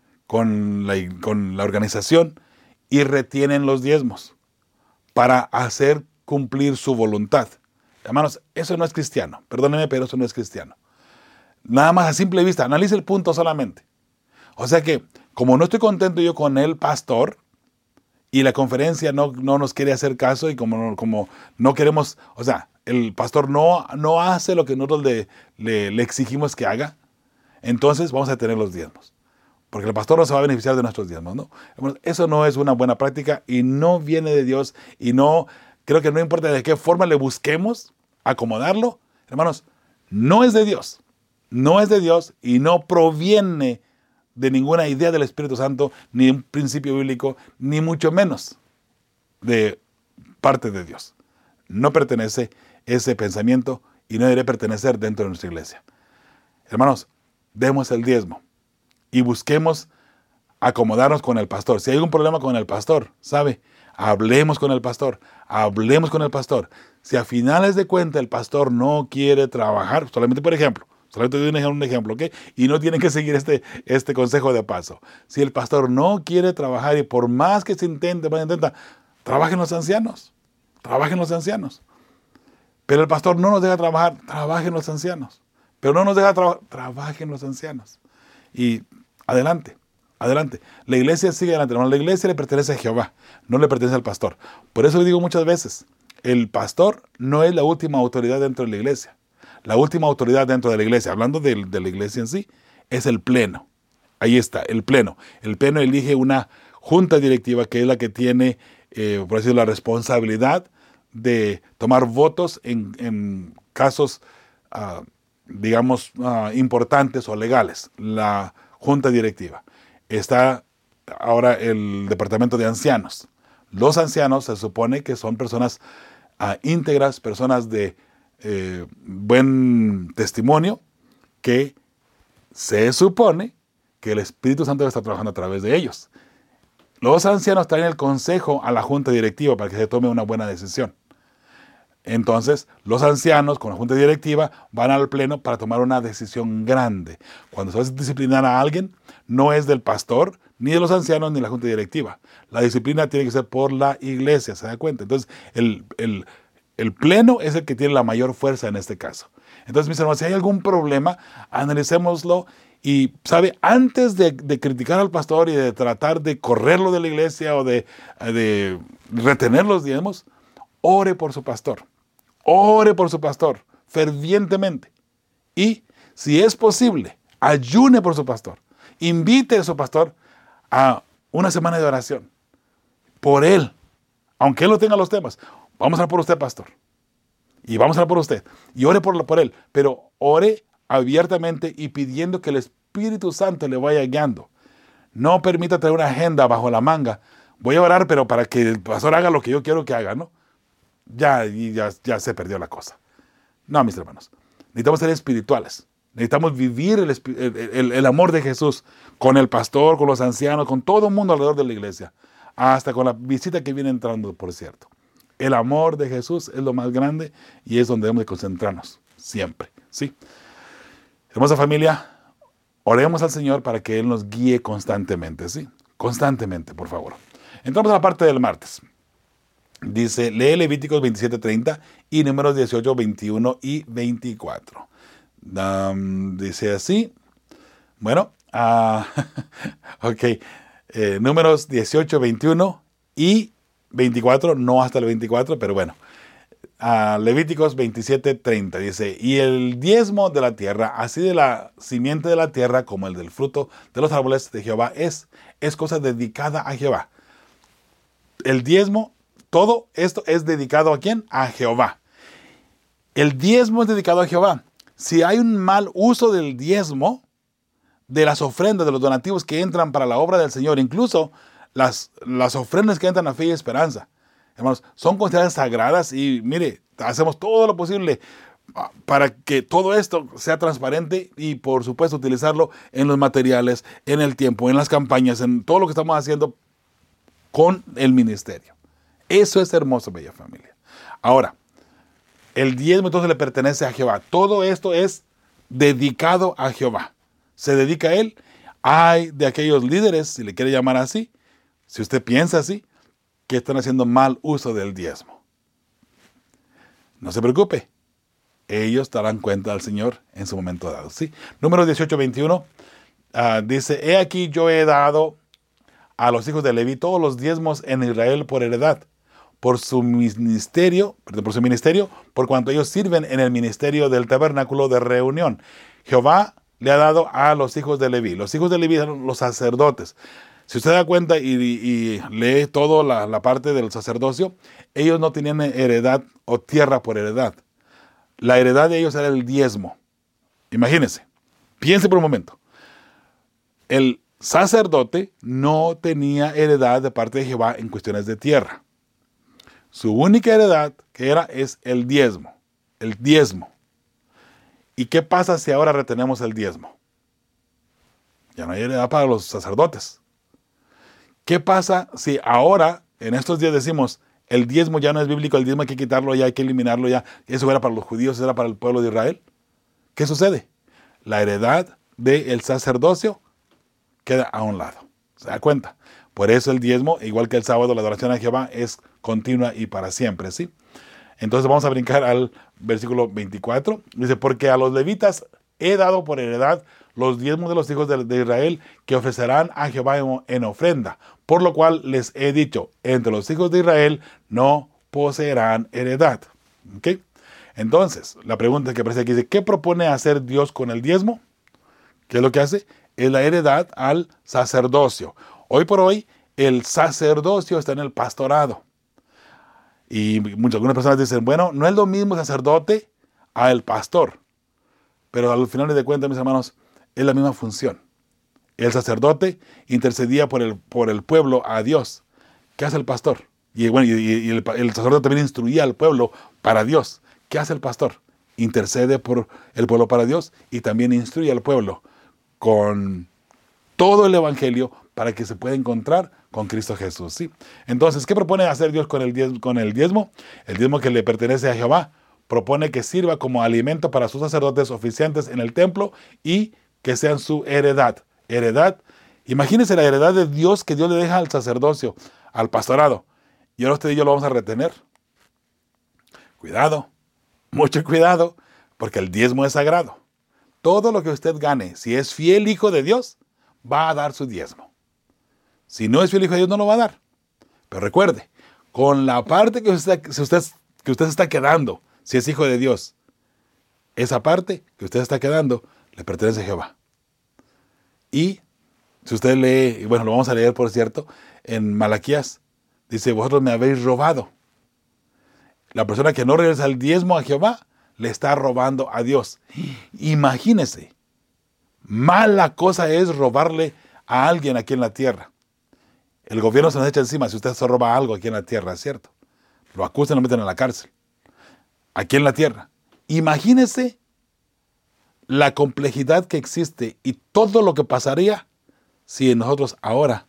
con la, con la organización, y retienen los diezmos para hacer cumplir su voluntad. Hermanos, eso no es cristiano. Perdónenme, pero eso no es cristiano. Nada más a simple vista, analice el punto solamente. O sea que, como no estoy contento yo con el pastor y la conferencia no, no nos quiere hacer caso y como, como no queremos, o sea, el pastor no, no hace lo que nosotros le, le, le exigimos que haga, entonces vamos a tener los diezmos. Porque el pastor no se va a beneficiar de nuestros diezmos, ¿no? Eso no es una buena práctica y no viene de Dios y no, creo que no importa de qué forma le busquemos acomodarlo, hermanos, no es de Dios, no es de Dios y no proviene de ninguna idea del Espíritu Santo, ni un principio bíblico, ni mucho menos de parte de Dios. No pertenece ese pensamiento y no debe pertenecer dentro de nuestra iglesia. Hermanos, demos el diezmo y busquemos acomodarnos con el pastor. Si hay algún problema con el pastor, ¿sabe? Hablemos con el pastor, hablemos con el pastor. Si a finales de cuentas el pastor no quiere trabajar, solamente por ejemplo, solamente doy un ejemplo, ¿ok? Y no tienen que seguir este, este consejo de paso. Si el pastor no quiere trabajar y por más que se intente, más intenta, trabajen los ancianos, trabajen los ancianos. Pero el pastor no nos deja trabajar, trabajen los ancianos. Pero no nos deja trabajar, trabajen los ancianos. Y adelante, adelante. La iglesia sigue adelante. La iglesia le pertenece a Jehová, no le pertenece al pastor. Por eso digo muchas veces, el pastor no es la última autoridad dentro de la iglesia. La última autoridad dentro de la iglesia, hablando de, de la iglesia en sí, es el pleno. Ahí está, el pleno. El pleno elige una junta directiva que es la que tiene, eh, por decirlo, la responsabilidad de tomar votos en, en casos, uh, digamos, uh, importantes o legales. La junta directiva. Está ahora el departamento de ancianos. Los ancianos se supone que son personas uh, íntegras, personas de Eh, buen testimonio, que se supone que el Espíritu Santo está trabajando a través de ellos. Los ancianos traen el consejo a la junta directiva para que se tome una buena decisión. Entonces, los ancianos con la junta directiva van al pleno para tomar una decisión grande. Cuando se va a disciplinar a alguien, no es del pastor, ni de los ancianos, ni de la junta directiva. La disciplina tiene que ser por la iglesia, ¿se da cuenta? Entonces, el, el El pleno es el que tiene la mayor fuerza en este caso. Entonces, mis hermanos, si hay algún problema, analicémoslo Y, ¿sabe? Antes de, de criticar al pastor y de tratar de correrlo de la iglesia o de, de retener los diezmos, ore por su pastor. Ore por su pastor fervientemente. Y, si es posible, ayune por su pastor. Invite a su pastor a una semana de oración. Por él. Aunque él no tenga los temas. Vamos a orar por usted, pastor. Y vamos a orar por usted. Y ore por, por él. Pero ore abiertamente y pidiendo que el Espíritu Santo le vaya guiando. No permita tener una agenda bajo la manga. Voy a orar, pero para que el pastor haga lo que yo quiero que haga, ¿no? Ya, ya, ya se perdió la cosa. No, mis hermanos. Necesitamos ser espirituales. Necesitamos vivir el, el, el, el amor de Jesús con el pastor, con los ancianos, con todo el mundo alrededor de la iglesia. Hasta con la visita que viene entrando, por cierto. El amor de Jesús es lo más grande y es donde debemos de concentrarnos siempre, ¿sí? Hermosa familia, oremos al Señor para que Él nos guíe constantemente, ¿sí? Constantemente, por favor. Entramos a la parte del martes. Dice, lee Levíticos veintisiete treinta y números dieciocho, veintiuno y veinticuatro. Um, dice así. Bueno, uh, ok. Eh, números dieciocho, veintiuno y veinticuatro, no hasta el veinticuatro, pero bueno. Uh, Levíticos veintisiete treinta dice, y el diezmo de la tierra, así de la simiente de la tierra como el del fruto de los árboles de Jehová es, es cosa dedicada a Jehová. El diezmo, todo esto es dedicado ¿a quién? A Jehová. El diezmo es dedicado a Jehová. Si hay un mal uso del diezmo, de las ofrendas, de los donativos que entran para la obra del Señor, incluso las, las ofrendas que entran a Fe y Esperanza, hermanos, son consideradas sagradas y mire, hacemos todo lo posible para que todo esto sea transparente y por supuesto utilizarlo en los materiales, en el tiempo, en las campañas, en todo lo que estamos haciendo con el ministerio. Eso es hermoso, bella familia. Ahora, el diezmo entonces le pertenece a Jehová. Todo esto es dedicado a Jehová. Se dedica a Él. Hay de aquellos líderes, si le quiere llamar así, si usted piensa así, que están haciendo mal uso del diezmo. No se preocupe. Ellos darán cuenta al Señor en su momento dado. ¿Sí? Número dieciocho, veintiuno. Uh, dice, he aquí yo he dado a los hijos de Leví todos los diezmos en Israel por heredad. Por su ministerio, perdón, por su ministerio, por cuanto ellos sirven en el ministerio del tabernáculo de reunión. Jehová le ha dado a los hijos de Leví. Los hijos de Leví son los sacerdotes. Si usted da cuenta y, y lee toda la, la parte del sacerdocio, ellos no tenían heredad o tierra por heredad. La heredad de ellos era el diezmo. Imagínense, piense por un momento. El sacerdote no tenía heredad de parte de Jehová en cuestiones de tierra. Su única heredad que era es el diezmo. El diezmo. ¿Y qué pasa si ahora retenemos el diezmo? Ya no hay heredad para los sacerdotes. ¿Qué pasa si ahora, en estos días decimos, el diezmo ya no es bíblico, el diezmo hay que quitarlo ya, hay que eliminarlo ya, eso era para los judíos, eso era para el pueblo de Israel? ¿Qué sucede? La heredad del sacerdocio queda a un lado. ¿Se da cuenta? Por eso el diezmo, igual que el sábado, la adoración a Jehová es continua y para siempre, ¿sí? Entonces vamos a brincar al versículo veinticuatro. Dice, porque a los levitas he dado por heredad los diezmos de los hijos de, de Israel que ofrecerán a Jehová en, en ofrenda. Por lo cual les he dicho, entre los hijos de Israel no poseerán heredad. ¿Ok? Entonces, la pregunta que aparece aquí dice, ¿qué propone hacer Dios con el diezmo? ¿Qué es lo que hace? Es la heredad al sacerdocio. Hoy por hoy, el sacerdocio está en el pastorado. Y muchas, algunas personas dicen, bueno, no es lo mismo sacerdote al pastor. Pero al final de cuentas, mis hermanos, es la misma función. El sacerdote intercedía por el, por el pueblo a Dios. ¿Qué hace el pastor? Y, bueno, y, y el, el sacerdote también instruía al pueblo para Dios. ¿Qué hace el pastor? Intercede por el pueblo para Dios y también instruye al pueblo con todo el evangelio para que se pueda encontrar con Cristo Jesús, ¿sí? Entonces, ¿qué propone hacer Dios con el diezmo? Con el diezmo, el diezmo que le pertenece a Jehová, propone que sirva como alimento para sus sacerdotes oficiantes en el templo y que sean su heredad. Heredad, imagínense la heredad de Dios que Dios le deja al sacerdocio, al pastorado. Y ahora usted y yo lo vamos a retener. Cuidado, mucho cuidado, porque el diezmo es sagrado. todo lo que usted gane, si es fiel hijo de Dios, va a dar su diezmo. Si no es fiel hijo de Dios, no lo va a dar. Pero recuerde, con la parte que usted, que usted, que usted está quedando, si es hijo de Dios, esa parte que usted está quedando le pertenece a Jehová. Y si usted lee, bueno, lo vamos a leer por cierto, en Malaquías, dice, vosotros me habéis robado. La persona que no regresa el diezmo a Jehová, le está robando a Dios. Imagínese, mala cosa es robarle a alguien aquí en la tierra. El gobierno se nos echa encima si usted se roba algo aquí en la tierra, ¿es cierto? Lo acusan y lo meten en la cárcel. Aquí en la tierra. Imagínese la complejidad que existe y todo lo que pasaría si nosotros ahora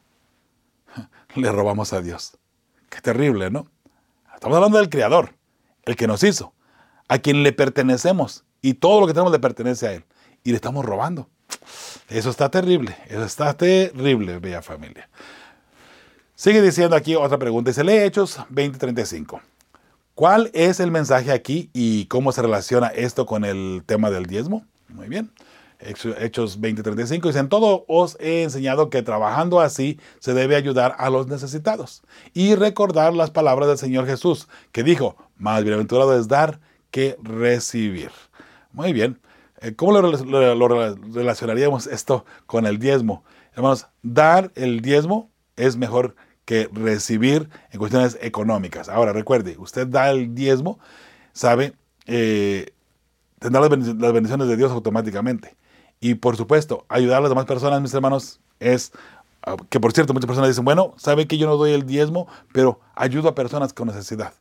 le robamos a Dios. Qué terrible, ¿no? Estamos hablando del Creador, el que nos hizo, a quien le pertenecemos y todo lo que tenemos le pertenece a Él. Y le estamos robando. Eso está terrible, eso está terrible, bella familia. Sigue diciendo aquí otra pregunta. Dice, lee Hechos veinte treinta y cinco. ¿Cuál es el mensaje aquí y cómo se relaciona esto con el tema del diezmo? Muy bien. Hechos veinte treinta y cinco dice, en todo os he enseñado que trabajando así se debe ayudar a los necesitados y recordar las palabras del Señor Jesús, que dijo, más bienaventurado es dar que recibir. Muy bien. ¿Cómo lo, lo, lo relacionaríamos esto con el diezmo? Hermanos, dar el diezmo es mejor que recibir en cuestiones económicas. Ahora, recuerde, usted da el diezmo, sabe, eh, tendrá las bendiciones de Dios automáticamente. Y por supuesto, ayudar a las demás personas, mis hermanos, es, que por cierto, muchas personas dicen, bueno, sabe que yo no doy el diezmo, pero ayudo a personas con necesidad.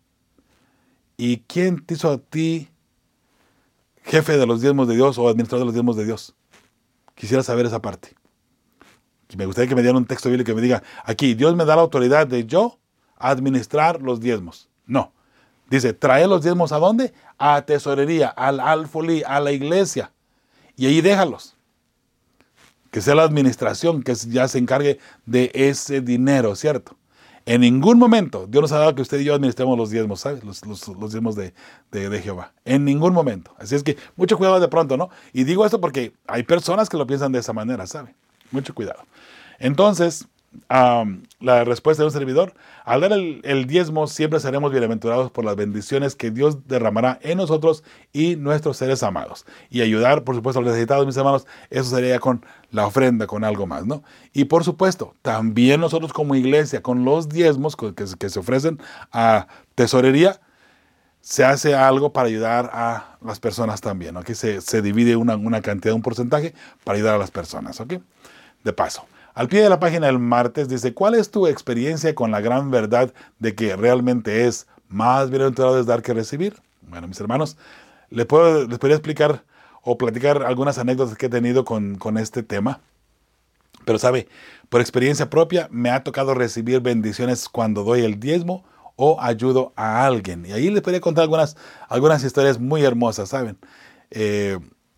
¿Y quién te hizo a ti jefe de los diezmos de Dios o administrador de los diezmos de Dios? Quisiera saber esa parte. Me gustaría que me dieran un texto bíblico que me diga, aquí, Dios me da la autoridad de yo administrar los diezmos. No. Dice, trae los diezmos ¿a dónde? A tesorería, al alfolí, a la iglesia. Y ahí déjalos. Que sea la administración que ya se encargue de ese dinero, ¿cierto? En ningún momento Dios nos ha dado que usted y yo administremos los diezmos, ¿sabes? Los, los, los diezmos de, de, de Jehová. En ningún momento. Así es que mucho cuidado de pronto, ¿no? Y digo esto porque hay personas que lo piensan de esa manera, ¿sabe? Mucho cuidado. Entonces, um, la respuesta de un servidor, al dar el, el diezmo siempre seremos bienaventurados por las bendiciones que Dios derramará en nosotros y nuestros seres amados. Y ayudar, por supuesto, a los necesitados, mis hermanos, eso sería con la ofrenda, con algo más, ¿no? Y por supuesto, también nosotros como iglesia, con los diezmos que, que se ofrecen a tesorería, se hace algo para ayudar a las personas también, ¿ok? Se, se divide una, una cantidad, un porcentaje para ayudar a las personas, ¿ok? De paso. Al pie de la página del martes dice, ¿cuál es tu experiencia con la gran verdad de que realmente es más bienaventurado es dar que recibir? Bueno, mis hermanos, les, puedo, les podría explicar o platicar algunas anécdotas que he tenido con, con este tema. Pero sabe, por experiencia propia me ha tocado recibir bendiciones cuando doy el diezmo o ayudo a alguien. Y ahí les podría contar algunas, algunas historias muy hermosas, ¿saben? Eh,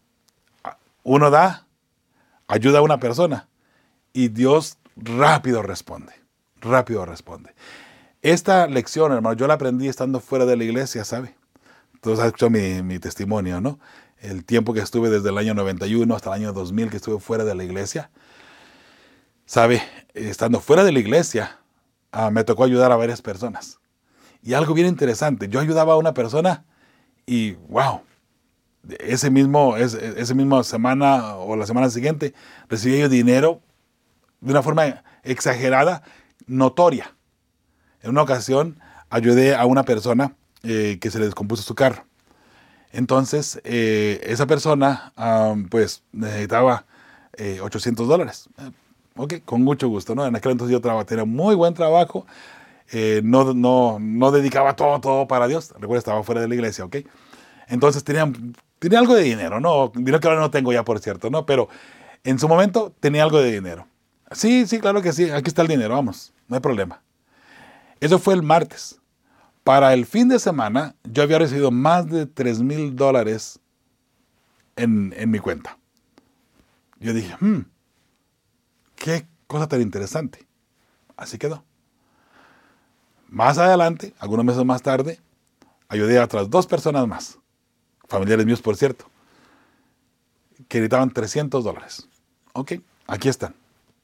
uno da, ayuda a una persona. Y Dios rápido responde, rápido responde. Esta lección, hermano, yo la aprendí estando fuera de la iglesia, ¿sabe? Todos han escuchado mi, mi testimonio, ¿no? El tiempo que estuve desde el año noventa y uno hasta el año dos mil que estuve fuera de la iglesia. ¿Sabe? Estando fuera de la iglesia, uh, me tocó ayudar a varias personas. Y algo bien interesante, yo ayudaba a una persona y, wow, ese mismo, ese, ese mismo semana o la semana siguiente recibí yo dinero de una forma exagerada, notoria. En una ocasión ayudé a una persona eh, que se le descompuso su carro. Entonces, eh, esa persona um, pues necesitaba eh, ochocientos dólares. Eh, ok, con mucho gusto, ¿no? En aquel entonces yo trabajaba, tenía muy buen trabajo, eh, no, no, no dedicaba todo, todo para Dios. Recuerda, estaba fuera de la iglesia, ¿ok? Entonces tenía, tenía algo de dinero, ¿no? Dinero que ahora no tengo ya, por cierto, ¿no? Pero en su momento tenía algo de dinero. Sí, sí, claro que sí. Aquí está el dinero, vamos. No hay problema. Eso fue el martes. Para el fin de semana, yo había recibido más de tres mil dólares en, en mi cuenta. Yo dije, hmm, qué cosa tan interesante. Así quedó. Más adelante, algunos meses más tarde, ayudé a otras dos personas más. Familiares míos, por cierto. que necesitaban trescientos dólares. Ok, aquí están.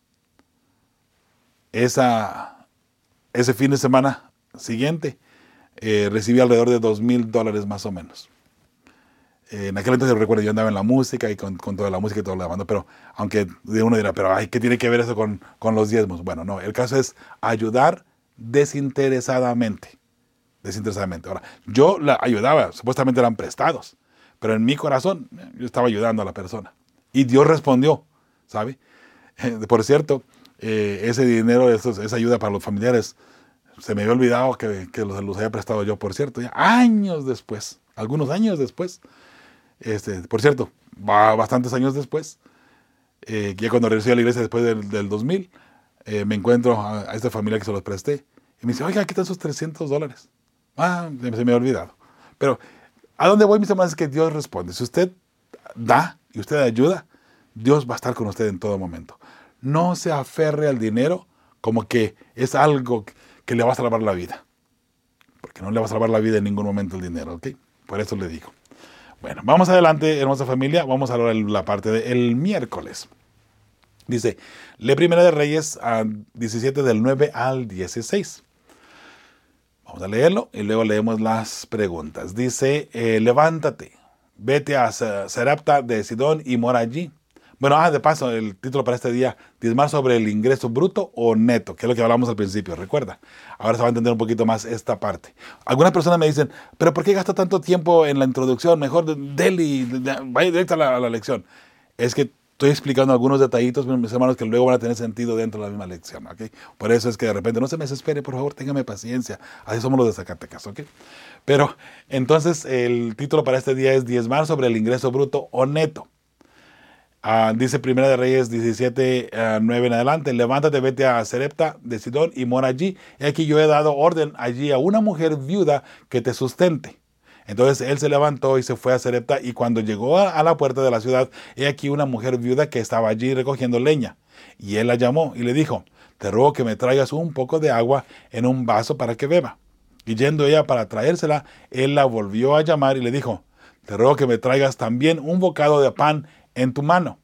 Esa, ese fin de semana siguiente eh, recibí alrededor de dos mil dólares más o menos. Eh, en aquel entonces recuerdo, yo andaba en la música y con, con toda la música y todo lo demás, pero aunque uno dirá, pero ay, ¿qué tiene que ver eso con, con los diezmos? Bueno, no, el caso es ayudar desinteresadamente. Desinteresadamente. Ahora, yo la ayudaba, supuestamente eran prestados, pero en mi corazón yo estaba ayudando a la persona. Y Dios respondió, ¿sabe? Eh, por cierto, eh, ese dinero, esos, esa ayuda para los familiares, se me había olvidado que, que los, los haya prestado yo, por cierto, ya años después, algunos años después. Este, por cierto, va bastantes años después, eh, ya cuando regresé a la iglesia después del, del dos mil, eh, me encuentro a, a esta familia que se los presté. Y me dice, oiga, aquí están sus trescientos dólares. Ah, se me había olvidado. Pero, ¿a dónde voy, mis hermanos? Es que Dios responde. Si usted da y usted ayuda, Dios va a estar con usted en todo momento. No se aferre al dinero como que es algo que le va a salvar la vida. Porque no le va a salvar la vida en ningún momento el dinero, ¿ok? Por eso le digo. Bueno, vamos adelante, hermosa familia. Vamos a hablar de la parte del miércoles. Dice, lee Primera de Reyes a diecisiete del nueve al dieciséis. Vamos a leerlo y luego leemos las preguntas. Dice, eh, levántate, vete a Sarepta de Sidón y mora allí. Bueno, ah, de paso, el título para este día, diezmar sobre el ingreso bruto o neto, que es lo que hablamos al principio, recuerda. Ahora se va a entender un poquito más esta parte. Algunas personas me dicen, pero ¿por qué gasta tanto tiempo en la introducción? Mejor dele y vaya directo a la, a la lección. Es que estoy explicando algunos detallitos, mis hermanos, que luego van a tener sentido dentro de la misma lección, ¿ok? Por eso es que de repente, no se me desespere, por favor, téngame paciencia. Así somos los de Zacatecas, ¿ok? Pero, entonces, el título para este día es diezmar sobre el ingreso bruto o neto. Uh, dice Primera de Reyes diecisiete, uh, nueve en adelante, levántate, vete a Sarepta de Sidón y mora allí. Y aquí yo he dado orden allí a una mujer viuda que te sustente. Entonces él se levantó y se fue a Sarepta, y cuando llegó a, a la puerta de la ciudad, he aquí una mujer viuda que estaba allí recogiendo leña. Y él la llamó y le dijo, te ruego que me traigas un poco de agua en un vaso para que beba. Y yendo ella para traérsela, él la volvió a llamar y le dijo, te ruego que me traigas también un bocado de pan en tu mano.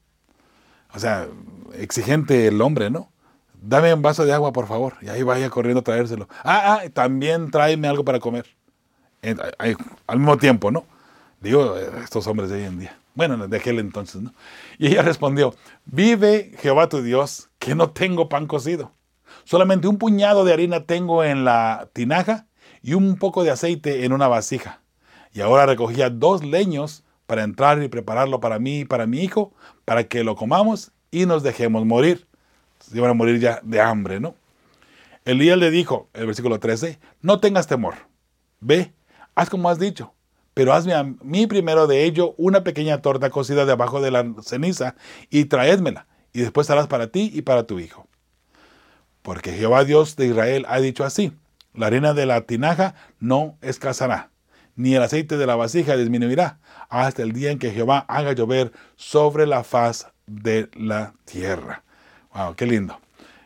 O sea, exigente el hombre, ¿no? Dame un vaso de agua, por favor. Y ahí vaya corriendo a traérselo. Ah, ah, también tráeme algo para comer. En, en, al mismo tiempo, ¿no? Digo, estos hombres de hoy en día. Bueno, de aquel entonces, ¿no? Y ella respondió, vive Jehová tu Dios, que no tengo pan cocido. Solamente un puñado de harina tengo en la tinaja y un poco de aceite en una vasija. Y ahora recogía dos leños para entrar y prepararlo para mí y para mi hijo, para que lo comamos y nos dejemos morir. Se iban a morir ya de hambre, ¿no? Elías le dijo, el versículo trece, no tengas temor, ve, haz como has dicho, pero hazme a mí primero de ello una pequeña torta cocida debajo de la ceniza y traédmela, y después harás para ti y para tu hijo. Porque Jehová Dios de Israel ha dicho así, la harina de la tinaja no escaseará, ni el aceite de la vasija disminuirá, hasta el día en que Jehová haga llover sobre la faz de la tierra. Wow, qué lindo.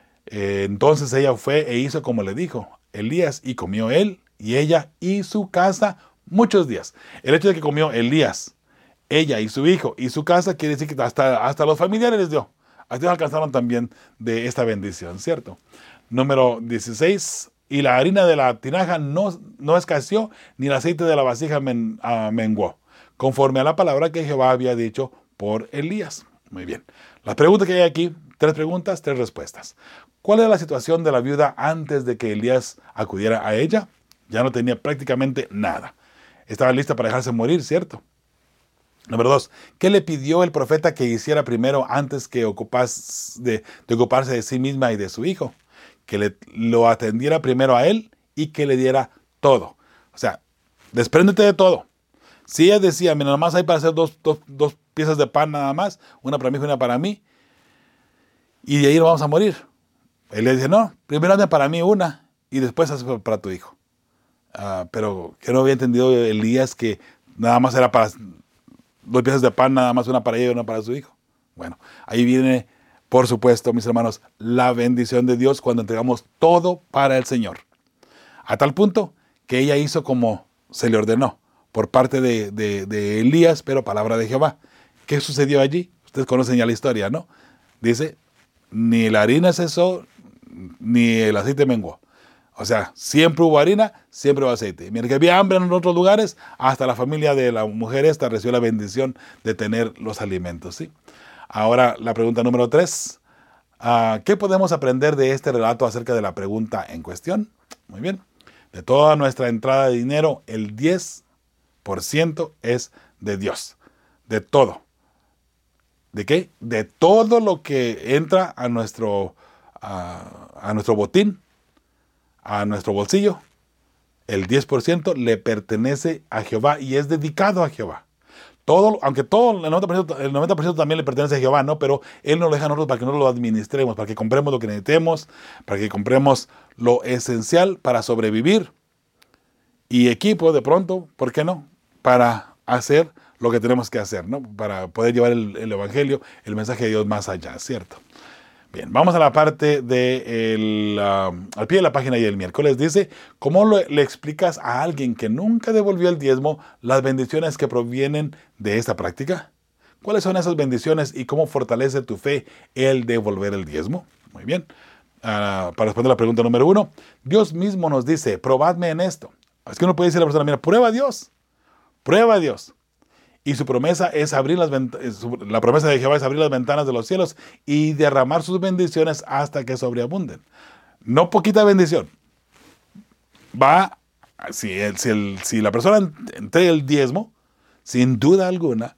Eh, entonces ella fue e hizo como le dijo Elías, y comió él y ella y su casa muchos días. El hecho de que comió Elías, ella y su hijo y su casa, quiere decir que hasta, hasta los familiares les dio. Hasta ellos alcanzaron también de esta bendición, ¿cierto? Número dieciséis. Y la harina de la tinaja no, no escaseó, ni el aceite de la vasija men, uh, menguó, conforme a la palabra que Jehová había dicho por Elías. Muy bien. La pregunta que hay aquí, tres preguntas, tres respuestas. ¿Cuál era la situación de la viuda antes de que Elías acudiera a ella? Ya no tenía prácticamente nada. Estaba lista para dejarse morir, ¿cierto? Número dos, ¿qué le pidió el profeta que hiciera primero antes que ocupas de, de ocuparse de sí misma y de su hijo? Que le, lo atendiera primero a él y que le diera todo. O sea, despréndete de todo. Si ella decía, mira, nada más hay para hacer dos, dos, dos piezas de pan nada más, una para mí y una para mí, y de ahí nos vamos a morir. Él le dice, no, primero hazme para mí una y después haz para tu hijo. Uh, pero que no había entendido Elías que nada más era para dos piezas de pan, nada más una para ella y una para su hijo. Bueno, ahí viene, por supuesto, mis hermanos, la bendición de Dios cuando entregamos todo para el Señor. A tal punto que ella hizo como se le ordenó por parte de, de, de Elías, pero palabra de Jehová, ¿Qué sucedió allí? Ustedes conocen ya la historia, ¿no? Dice, ni la harina cesó, ni el aceite menguó. O sea, siempre hubo harina, siempre hubo aceite. Mientras que había hambre en otros lugares, hasta la familia de la mujer esta recibió la bendición de tener los alimentos, ¿sí? Ahora, la pregunta número tres. Uh, ¿Qué podemos aprender de este relato acerca de la pregunta en cuestión? Muy bien. De toda nuestra entrada de dinero, el diez por ciento es de Dios. De todo. ¿De qué? De todo lo que entra a nuestro, a, a nuestro botín, a nuestro bolsillo, el diez por ciento le pertenece a Jehová y es dedicado a Jehová. Todo, aunque todo, el noventa por ciento, el noventa por ciento también le pertenece a Jehová, ¿no? Pero Él nos lo deja a nosotros para que nosotros lo administremos, para que compremos lo que necesitemos, para que compremos lo esencial para sobrevivir. Y equipo, de pronto, ¿por qué no? Para hacer lo que tenemos que hacer, ¿no? Para poder llevar el, el Evangelio, el mensaje de Dios más allá, ¿cierto? Bien, vamos a la parte de el, uh, al pie de la página y el miércoles dice, ¿cómo lo, le explicas a alguien que nunca devolvió el diezmo las bendiciones que provienen de esta práctica? ¿Cuáles son esas bendiciones y cómo fortalece tu fe el devolver el diezmo? Muy bien. Uh, para responder la pregunta número uno, Dios mismo nos dice, probadme en esto. Es que uno puede decir a la persona, mira, prueba a Dios, prueba a Dios. Y su promesa es abrir las ventanas, la promesa de Jehová es abrir las ventanas de los cielos y derramar sus bendiciones hasta que sobreabunden. No poquita bendición. Va, si, el, si, el, si la persona entrega el diezmo, sin duda alguna,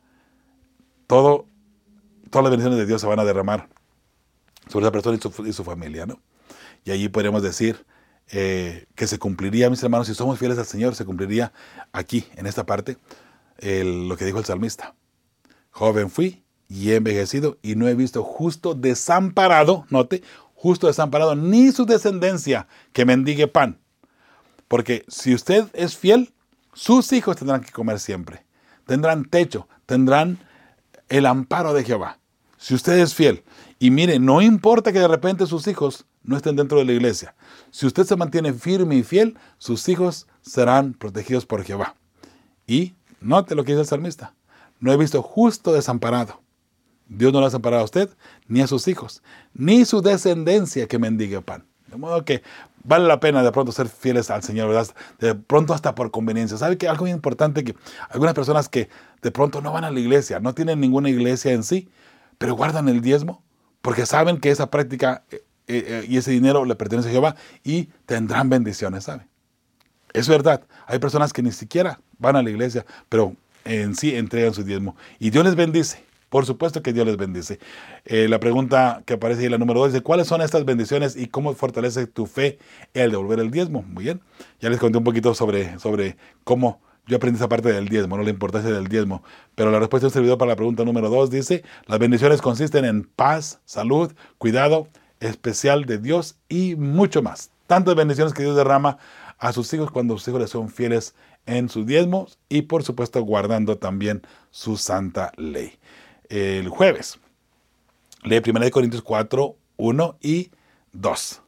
todo, todas las bendiciones de Dios se van a derramar sobre esa persona y su, y su familia, ¿no? Y allí podemos decir eh, que se cumpliría, mis hermanos, si somos fieles al Señor, se cumpliría aquí, en esta parte, El, lo que dijo el salmista. Joven fui y he envejecido y no he visto justo desamparado, note, justo desamparado, ni su descendencia que mendigue pan. Porque si usted es fiel, sus hijos tendrán que comer siempre. Tendrán techo, tendrán el amparo de Jehová. Si usted es fiel. Y mire, no importa que de repente sus hijos no estén dentro de la iglesia. Si usted se mantiene firme y fiel, sus hijos serán protegidos por Jehová. Y note lo que dice el salmista. No he visto justo desamparado. Dios no lo ha desamparado a usted, ni a sus hijos, ni su descendencia que mendigue pan. De modo que vale la pena de pronto ser fieles al Señor, ¿verdad? De pronto hasta por conveniencia. ¿Sabe que algo muy importante? Que algunas personas que de pronto no van a la iglesia, no tienen ninguna iglesia en sí, pero guardan el diezmo, porque saben que esa práctica eh, eh, y ese dinero le pertenece a Jehová y tendrán bendiciones, ¿sabe? Es verdad, hay personas que ni siquiera van a la iglesia, pero en sí entregan su diezmo. Y Dios les bendice, por supuesto que Dios les bendice. Eh, la pregunta que aparece ahí, la número dos, dice, ¿cuáles son estas bendiciones y cómo fortalece tu fe el devolver el diezmo? Muy bien, ya les conté un poquito sobre, sobre cómo yo aprendí esa parte del diezmo, no la importancia del diezmo. Pero la respuesta del servidor para la pregunta número dos dice, las bendiciones consisten en paz, salud, cuidado especial de Dios y mucho más. Tantas bendiciones que Dios derrama a sus hijos cuando sus hijos les son fieles en sus diezmos y por supuesto guardando también su santa ley. El jueves, lee primera de Corintios cuatro, uno y dos.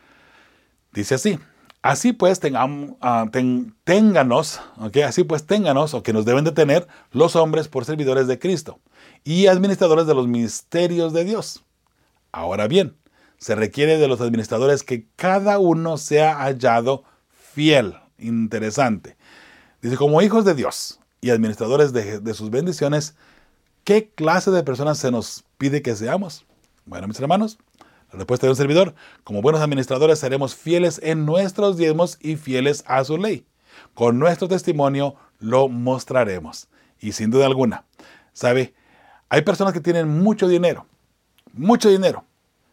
Dice así, así pues tengamos, uh, ten, ténganos, okay, así pues ténganos, o que nos deben de tener los hombres por servidores de Cristo y administradores de los misterios de Dios. Ahora bien, se requiere de los administradores que cada uno sea hallado fiel. Interesante. Dice, como hijos de Dios y administradores de, de sus bendiciones, ¿qué clase de personas se nos pide que seamos? Bueno, mis hermanos, la respuesta de un servidor, como buenos administradores seremos fieles en nuestros diezmos y fieles a su ley. Con nuestro testimonio lo mostraremos. Y sin duda alguna, ¿sabe? Hay personas que tienen mucho dinero, mucho dinero,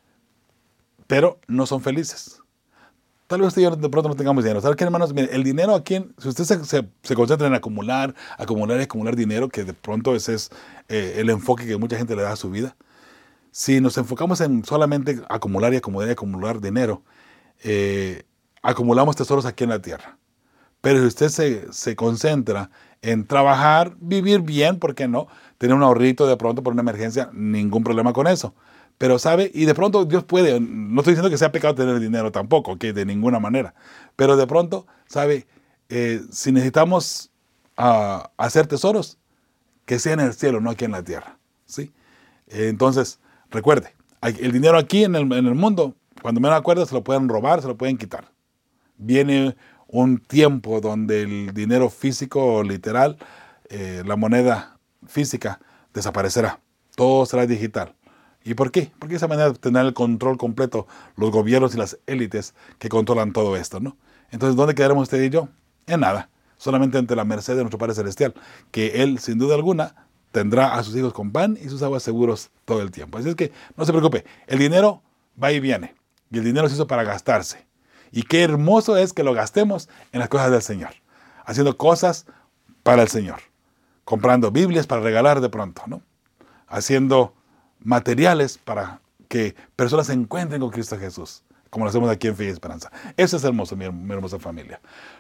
pero no son felices. Tal vez usted y yo de pronto no tengamos dinero. ¿Sabe qué, hermanos? Mire, el dinero aquí, si usted se, se, se concentra en acumular, acumular y acumular dinero, que de pronto ese es eh, el enfoque que mucha gente le da a su vida. Si nos enfocamos en solamente acumular y acumular y acumular dinero, eh, acumulamos tesoros aquí en la tierra. Pero si usted se, se concentra en trabajar, vivir bien, ¿por qué no? Tener un ahorrito de pronto por una emergencia, ningún problema con eso. Pero sabe, y de pronto Dios puede, no estoy diciendo que sea pecado tener dinero tampoco, que de ninguna manera, pero de pronto, sabe, eh, si necesitamos uh, hacer tesoros, que sea en el cielo, no aquí en la tierra. ¿sí? Entonces, recuerde, el dinero aquí en el, en el mundo, cuando menos acuerdo, se lo pueden robar, se lo pueden quitar. Viene un tiempo donde el dinero físico o literal, eh, la moneda física, desaparecerá. Todo será digital. ¿Y por qué? Porque de esa manera tendrán el control completo los gobiernos y las élites que controlan todo esto, ¿no? Entonces, ¿dónde quedaremos usted y yo? En nada. Solamente ante la merced de nuestro Padre Celestial, que Él, sin duda alguna, tendrá a sus hijos con pan y sus aguas seguros todo el tiempo. Así es que no se preocupe, el dinero va y viene, y el dinero se hizo para gastarse. Y qué hermoso es que lo gastemos en las cosas del Señor, haciendo cosas para el Señor, comprando Biblias para regalar de pronto, ¿no? Haciendo materiales para que personas se encuentren con Cristo Jesús, como lo hacemos aquí en Fe y Esperanza. Eso es hermoso, mi, mi hermosa familia.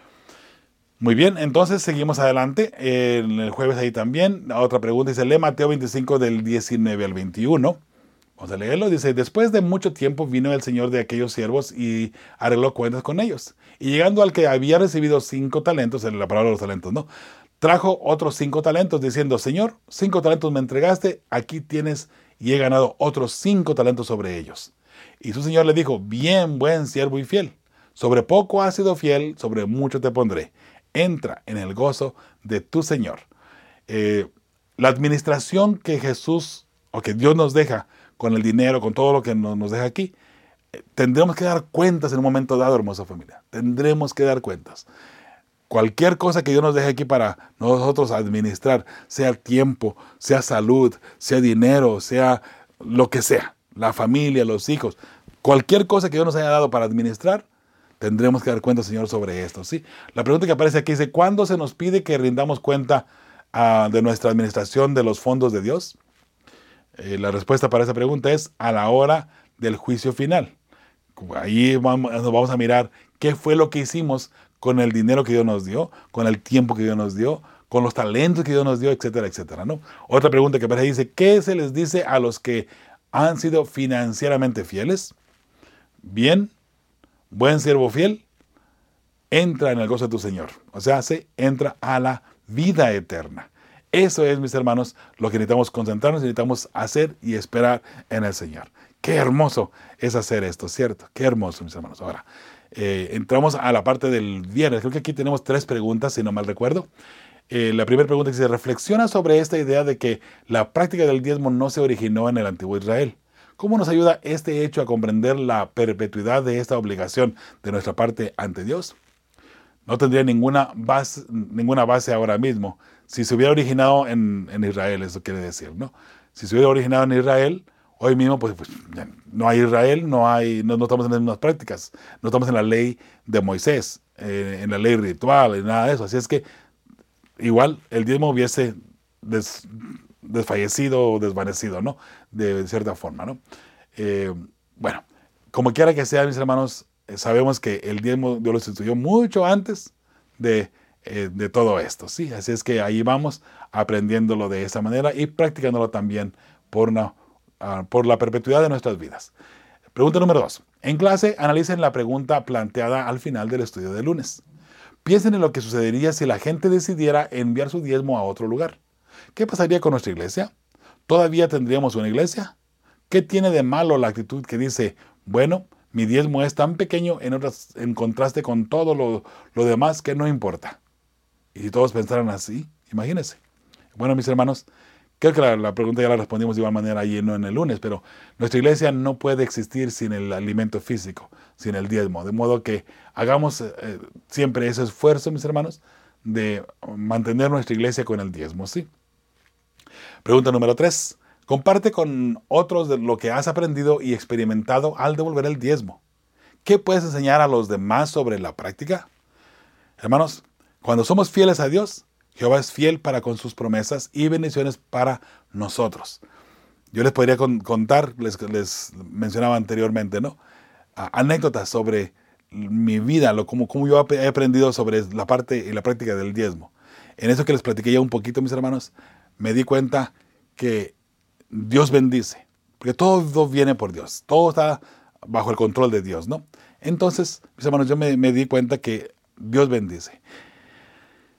Muy bien, entonces seguimos adelante. En el jueves ahí también, otra pregunta, dice, lee Mateo veinticinco del diecinueve al veintiuno. Vamos a leerlo. Dice, después de mucho tiempo vino el señor de aquellos siervos y arregló cuentas con ellos. Y llegando al que había recibido cinco talentos, en la palabra de los talentos, ¿no? Trajo otros cinco talentos diciendo, Señor, cinco talentos me entregaste, aquí tienes y he ganado otros cinco talentos sobre ellos. Y su señor le dijo, bien, buen siervo y fiel. Sobre poco has sido fiel, sobre mucho te pondré. Entra en el gozo de tu Señor. Eh, la administración que Jesús, o que Dios nos deja con el dinero, con todo lo que nos, nos deja aquí, eh, tendremos que dar cuentas en un momento dado, hermosa familia. Tendremos que dar cuentas. Cualquier cosa que Dios nos deje aquí para nosotros administrar, sea tiempo, sea salud, sea dinero, sea lo que sea, la familia, los hijos, cualquier cosa que Dios nos haya dado para administrar, tendremos que dar cuenta, Señor, sobre esto, ¿sí? La pregunta que aparece aquí dice, ¿cuándo se nos pide que rindamos cuenta uh, de nuestra administración de los fondos de Dios? Eh, la respuesta para esa pregunta es a la hora del juicio final. Ahí vamos, vamos a mirar qué fue lo que hicimos con el dinero que Dios nos dio, con el tiempo que Dios nos dio, con los talentos que Dios nos dio, etcétera, etcétera, ¿no? Otra pregunta que aparece dice, ¿qué se les dice a los que han sido financieramente fieles? Bien, buen siervo fiel, entra en el gozo de tu Señor. O sea, se entra a la vida eterna. Eso es, mis hermanos, lo que necesitamos concentrarnos, necesitamos hacer y esperar en el Señor. Qué hermoso es hacer esto, ¿cierto? Qué hermoso, mis hermanos. Ahora, eh, entramos a la parte del viernes. Creo que aquí tenemos tres preguntas, si no mal recuerdo. Eh, la primera pregunta dice, reflexiona sobre esta idea de que la práctica del diezmo no se originó en el antiguo Israel. ¿Cómo nos ayuda este hecho a comprender la perpetuidad de esta obligación de nuestra parte ante Dios? No tendría ninguna base, ninguna base ahora mismo si se hubiera originado en, en Israel, eso quiere decir, ¿no? Si se hubiera originado en Israel, hoy mismo pues, pues no hay Israel, no, hay, no, no estamos en las mismas prácticas, no estamos en la ley de Moisés, eh, en la ley ritual, en nada de eso. Así es que igual el diezmo hubiese des, desfallecido o desvanecido, ¿no? De cierta forma, ¿no? Eh, bueno, como quiera que sea, mis hermanos, eh, sabemos que el diezmo Dios lo instituyó mucho antes de, eh, de todo esto, ¿sí? Así es que ahí vamos aprendiéndolo de esa manera y practicándolo también por, una, uh, por la perpetuidad de nuestras vidas. Pregunta número dos. En clase, analicen la pregunta planteada al final del estudio de lunes. Piensen en lo que sucedería si la gente decidiera enviar su diezmo a otro lugar. ¿Qué pasaría con nuestra iglesia? ¿Todavía tendríamos una iglesia? ¿Qué tiene de malo la actitud que dice, bueno, mi diezmo es tan pequeño en, otras, en contraste con todo lo, lo demás que no importa? Y si todos pensaran así, imagínense. Bueno, mis hermanos, creo que la, la pregunta ya la respondimos de igual manera ayer, no en el lunes, pero nuestra iglesia no puede existir sin el alimento físico, sin el diezmo. De modo que hagamos eh, siempre ese esfuerzo, mis hermanos, de mantener nuestra iglesia con el diezmo, ¿sí? Pregunta número tres. Comparte con otros de lo que has aprendido y experimentado al devolver el diezmo. ¿Qué puedes enseñar a los demás sobre la práctica? Hermanos, cuando somos fieles a Dios, Jehová es fiel para con sus promesas y bendiciones para nosotros. Yo les podría con, contar, les, les mencionaba anteriormente, ¿no? A, anécdotas sobre mi vida, lo, como, como yo he aprendido sobre la parte y la práctica del diezmo. En eso que les platiqué ya un poquito, mis hermanos, me di cuenta que Dios bendice, porque todo viene por Dios, todo está bajo el control de Dios, ¿no? Entonces, mis hermanos, yo me, me di cuenta que Dios bendice.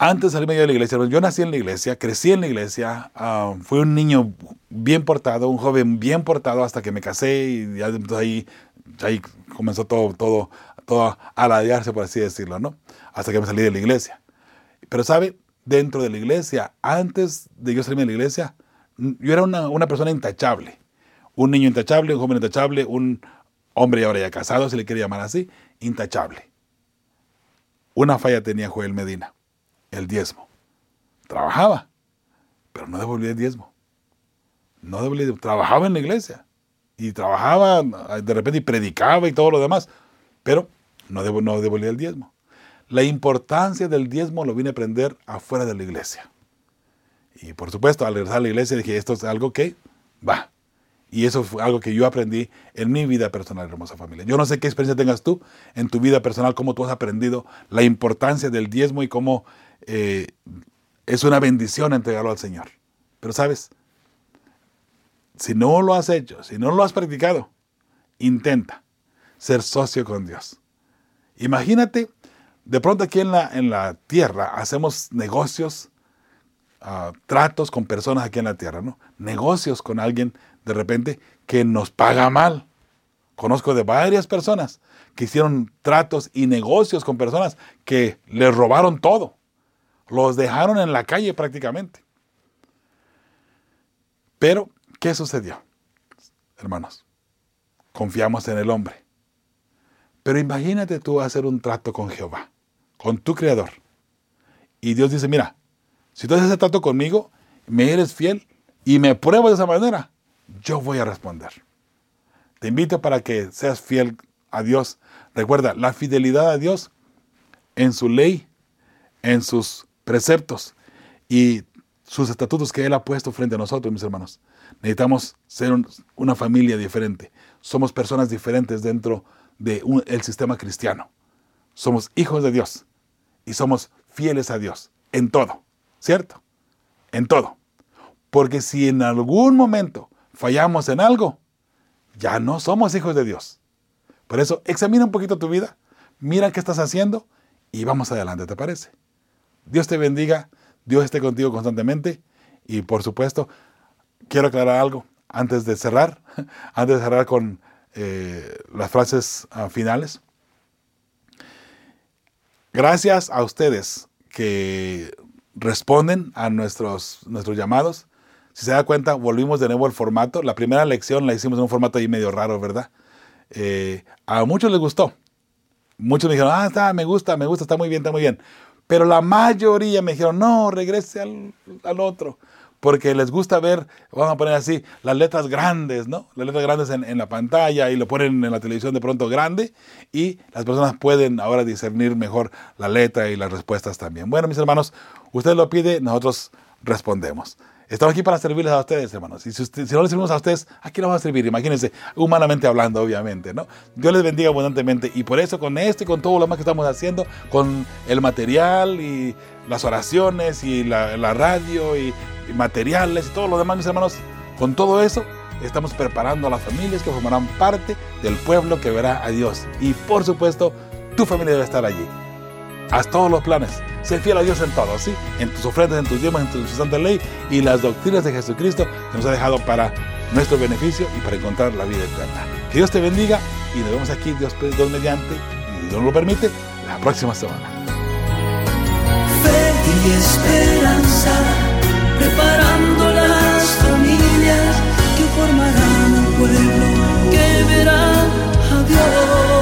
Antes de salirme yo de la iglesia, yo nací en la iglesia, crecí en la iglesia, uh, fui un niño bien portado, un joven bien portado hasta que me casé y ya entonces ahí, ahí comenzó todo, todo, todo a ladearse, por así decirlo, ¿no? Hasta que me salí de la iglesia. Pero, ¿sabe? Dentro de la iglesia, antes de yo salirme de la iglesia, yo era una, una persona intachable. Un niño intachable, un joven intachable, un hombre y ahora ya casado, si le quiere llamar así, intachable. Una falla tenía Joel Medina. El diezmo. Trabajaba, pero no devolvía el diezmo. No devolvía, trabajaba en la iglesia. Y trabajaba, de repente, y predicaba y todo lo demás. Pero no, dev, no devolvía el diezmo. La importancia del diezmo lo vine a aprender afuera de la iglesia. Y por supuesto, al regresar a la iglesia dije, esto es algo que va. Y eso fue algo que yo aprendí en mi vida personal, hermosa familia. Yo no sé qué experiencia tengas tú en tu vida personal, cómo tú has aprendido la importancia del diezmo y cómo eh, es una bendición entregarlo al Señor. Pero sabes, si no lo has hecho, si no lo has practicado, intenta ser socio con Dios. Imagínate, de pronto aquí en la, en la tierra hacemos negocios, uh, tratos con personas aquí en la tierra, ¿no? Negocios con alguien de repente que nos paga mal. Conozco de varias personas que hicieron tratos y negocios con personas que les robaron todo. Los dejaron en la calle prácticamente. Pero, ¿qué sucedió? Hermanos, confiamos en el hombre. Pero imagínate tú hacer un trato con Jehová, con tu Creador. Y Dios dice, mira, si tú haces ese trato conmigo, me eres fiel y me pruebas de esa manera, yo voy a responder. Te invito para que seas fiel a Dios. Recuerda, la fidelidad a Dios en su ley, en sus preceptos y sus estatutos que Él ha puesto frente a nosotros, mis hermanos. Necesitamos ser un, una familia diferente. Somos personas diferentes dentro del sistema cristiano. Somos hijos de Dios y somos fieles a Dios en todo, ¿cierto? En todo. Porque si en algún momento fallamos en algo, ya no somos hijos de Dios. Por eso, examina un poquito tu vida, mira qué estás haciendo y vamos adelante, ¿te parece? Dios te bendiga, Dios esté contigo constantemente y por supuesto, quiero aclarar algo antes de cerrar, antes de cerrar con eh, las frases uh, finales. Gracias a ustedes que responden a nuestros, nuestros llamados. Si se da cuenta, volvimos de nuevo al formato. La primera lección la hicimos en un formato ahí medio raro, ¿verdad? Eh, a muchos les gustó. Muchos me dijeron, ah, está, me gusta, me gusta, está muy bien, está muy bien. Pero la mayoría me dijeron, no, regrese al, al otro. Porque les gusta ver, vamos a poner así, las letras grandes, ¿no? Las letras grandes en, en la pantalla y lo ponen en la televisión de pronto grande. Y las personas pueden ahora discernir mejor la letra y las respuestas también. Bueno, mis hermanos, usted lo pide, nosotros respondemos. Estamos aquí para servirles a ustedes, hermanos. Y si, usted, si no les servimos a ustedes, aquí les vamos a servir. Imagínense, humanamente hablando, obviamente, ¿no? Dios les bendiga abundantemente. Y por eso, con esto y con todo lo más que estamos haciendo, con el material y las oraciones y la, la radio y, y materiales y todo lo demás, mis hermanos, con todo eso, estamos preparando a las familias que formarán parte del pueblo que verá a Dios. Y, por supuesto, tu familia debe estar allí. Haz todos los planes. Sé fiel a Dios en todo, ¿sí? En tus ofrendas, en tus diezmos, en tu santa ley y las doctrinas de Jesucristo que nos ha dejado para nuestro beneficio y para encontrar la vida eterna. Que Dios te bendiga y nos vemos aquí, Dios, Dios mediante, y Dios lo permite, la próxima semana. Fe y esperanza, preparando las familias que formarán un pueblo que verá a Dios.